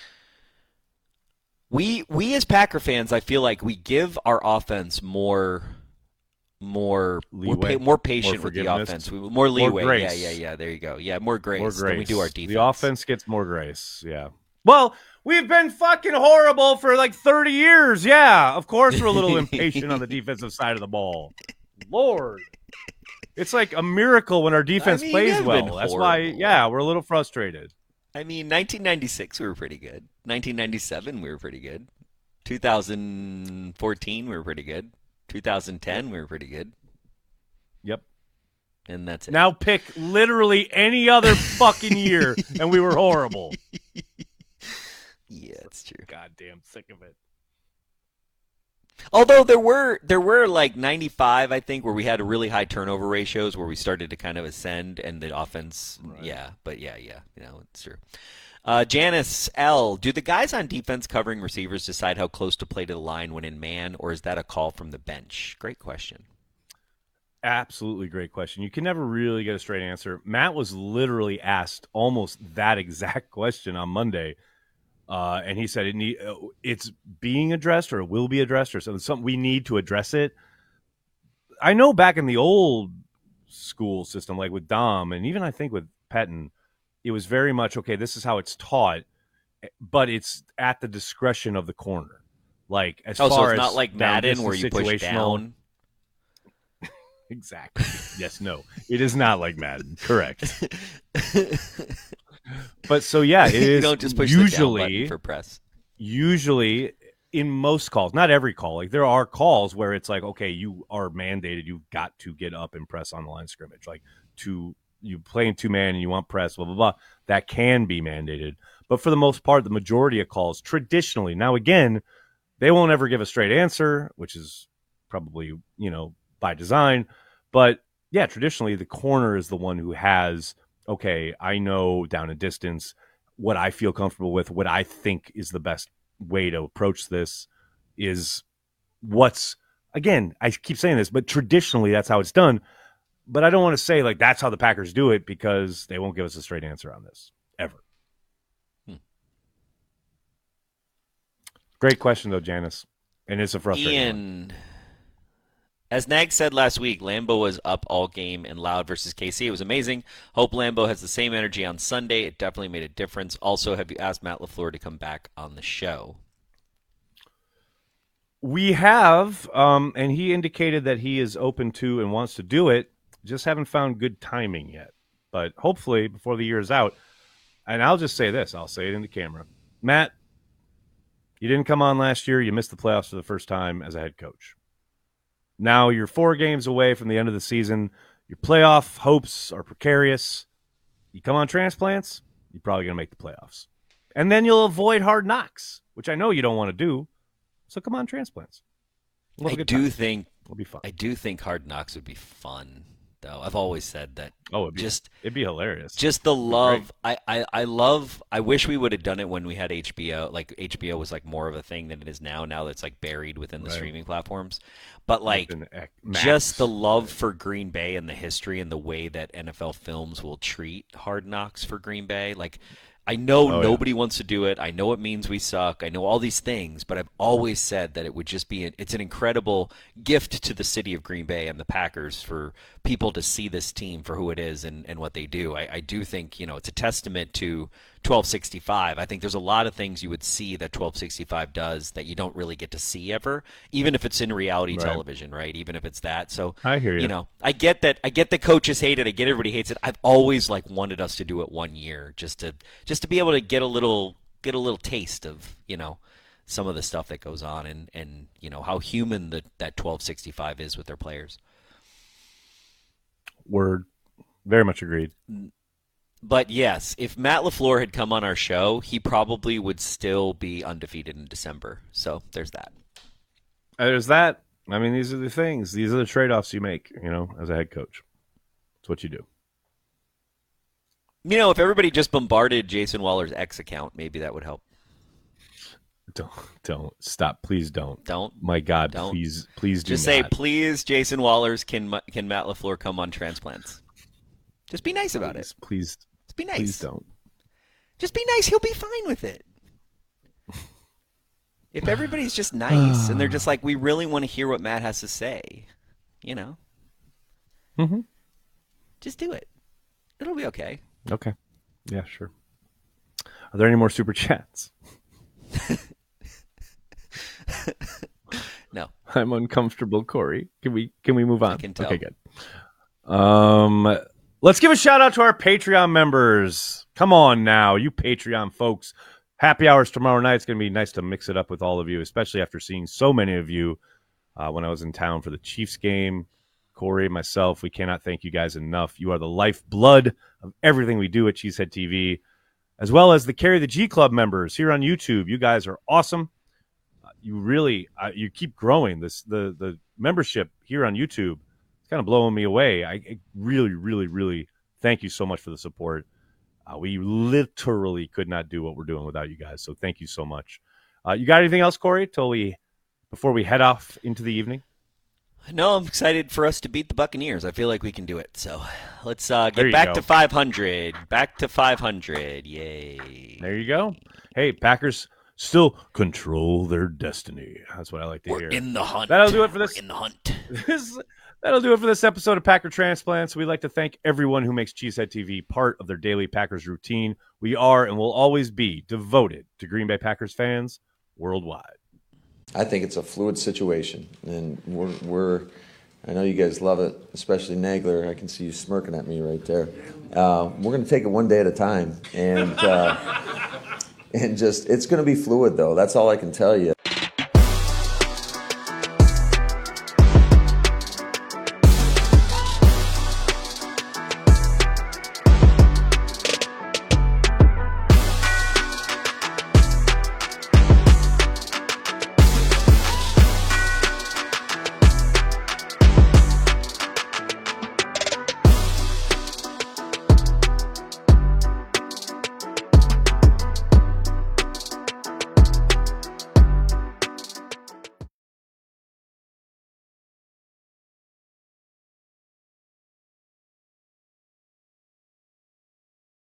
we we as Packer fans, I feel like we give our offense more more we're Leeway. pa- more patient More with the forgiveness. offense. We, more leeway. grace. Yeah, yeah, yeah. There you go. Yeah, more grace, More grace. than we do our defense. The offense gets more grace. Yeah. Well, we've been fucking horrible for like thirty years. Yeah. Of course, we're a little impatient on the defensive side of the ball. Lord. It's like a miracle when our defense I mean, plays they've well. been That's why, horrible. yeah, we're a little frustrated. I mean, nineteen ninety-six we were pretty good. nineteen ninety-seven we were pretty good. two thousand fourteen we were pretty good. two thousand ten we were pretty good. Yep. And that's it. Now pick literally any other fucking year, and we were horrible. That's true. Goddamn sick of it. Although there were there were like ninety-five, I think, where we had really high turnover ratios, where we started to kind of ascend, and the offense, right. yeah, but yeah, yeah, you know, it's true. Uh, Janice L, do the guys on defense covering receivers decide how close to play to the line when in man, or is that a call from the bench? Great question. Absolutely great question. You can never really get a straight answer. Matt was literally asked almost that exact question on Monday. Uh, and he said it need, it's being addressed or it will be addressed or something, something we need to address it. I know back in the old school system, like with Dom and even I think with Pettine, it was very much, okay, this is how it's taught, but it's at the discretion of the corner. Like as oh, far so it's as not like Madden where you push down. Exactly. Yes, no. It is not like Madden. Correct. But so yeah, it is you don't just push usually the down button for press. Usually in most calls, not every call. Like there are calls where it's like, okay, you are mandated, you've got to get up and press on the line of scrimmage. Like to you play in two man and you want press, blah blah blah. That can be mandated. But for the most part, the majority of calls traditionally, now again, they won't ever give a straight answer, which is probably, you know, by design. But yeah, traditionally the corner is the one who has, okay, I know down a distance what I feel comfortable with, what I think is the best way to approach this is what's, again, I keep saying this, but traditionally that's how it's done. But I don't want to say like that's how the Packers do it because they won't give us a straight answer on this ever. Hmm. Great question though, Janice. And it's a frustrating Ian. one. As Nag said last week, Lambeau was up all game and loud versus K C. It was amazing. Hope Lambeau has the same energy on Sunday. It definitely made a difference. Also, have you asked Matt LaFleur to come back on the show? We have, um, and he indicated that he is open to and wants to do it. Just haven't found good timing yet. But hopefully before the year is out, and I'll just say this, I'll say it in the camera. Matt, you didn't come on last year. You missed the playoffs for the first time as a head coach. Now you're four games away from the end of the season. Your playoff hopes are precarious. You come on transplants, you're probably going to make the playoffs. And then you'll avoid hard knocks, which I know you don't want to do. So come on transplants. We'll I do time. think It'll be fun. I do think hard knocks would be fun, though. I've always said that. Oh, it'd be, just it'd be hilarious. Just the love. I, I, I love. I wish we would have done it when we had H B O. Like H B O was like more of a thing than it is now. Now that's like buried within the right. streaming platforms. But like just the love for Green Bay and the history and the way that N F L Films will treat Hard Knocks for Green Bay. Like I know oh, nobody yeah. wants to do it. I know it means we suck. I know all these things, but I've always said that it would just be an, it's an incredible gift to the city of Green Bay and the Packers for people to see this team for who it is and, and what they do. I, I do think, you know, it's a testament to twelve sixty-five. I think there's a lot of things you would see that twelve sixty-five does that you don't really get to see ever, even if it's in reality right. television, right? Even if it's that. So I hear you. You know, I get that. I get the coaches hate it. I get everybody hates it. I've always like wanted us to do it one year just to just to be able to get a little get a little taste of, you know, some of the stuff that goes on and and you know how human the, that twelve sixty-five is with their players. Word, very much agreed. But yes, if Matt LaFleur had come on our show, he probably would still be undefeated in December. So there's that. There's that. I mean, these are the things. These are the trade-offs you make, you know, as a head coach. It's what you do. You know, if everybody just bombarded Jason Waller's X account, maybe that would help. Don't, don't. Stop. Please don't. Don't. My God, don't. please, please do just not. say, please, Jason Waller's, can, can Matt LaFleur come on transplants? Just be nice about please, it. Please. Just be nice. Please don't. Just be nice. He'll be fine with it. If everybody's just nice and they're just like, we really want to hear what Matt has to say, you know, mm-hmm. just do it. It'll be okay. Okay. Yeah, sure. Are there any more super chats? No. I'm uncomfortable, Corey. Can we can we move on? I can tell. Okay, good. Um, let's give a shout out to our Patreon members. Come on now, you Patreon folks. Happy hours tomorrow night. It's going to be nice to mix it up with all of you, especially after seeing so many of you uh, when I was in town for the Chiefs game. Corey, myself, we cannot thank you guys enough. You are the lifeblood of everything we do at Cheesehead T V. as well as the Carry the G Club members here on YouTube. You guys are awesome. Uh, you really, uh, you keep growing. This the the membership here on YouTube. It's kind of blowing me away. I, I really, really, really thank you so much for the support. Uh, we literally could not do what we're doing without you guys. So thank you so much. Uh, you got anything else, Corey, till we, before we head off into the evening? No, I'm excited for us to beat the Buccaneers. I feel like we can do it. So let's uh, There get you back go. to five hundred. Back to five hundred. Yay. There you go. Hey, Packers still control their destiny. That's what I like to We're hear. in the hunt. That'll do it for this. We're in the hunt. This, that'll do it for this episode of Packer Transplants. We'd like to thank everyone who makes Cheesehead T V part of their daily Packers routine. We are and will always be devoted to Green Bay Packers fans worldwide. I think it's a fluid situation, and we're, we're I know you guys love it, especially Nagler. I can see you smirking at me right there. Uh, we're going to take it one day at a time, and uh, and just it's going to be fluid, though. That's all I can tell you.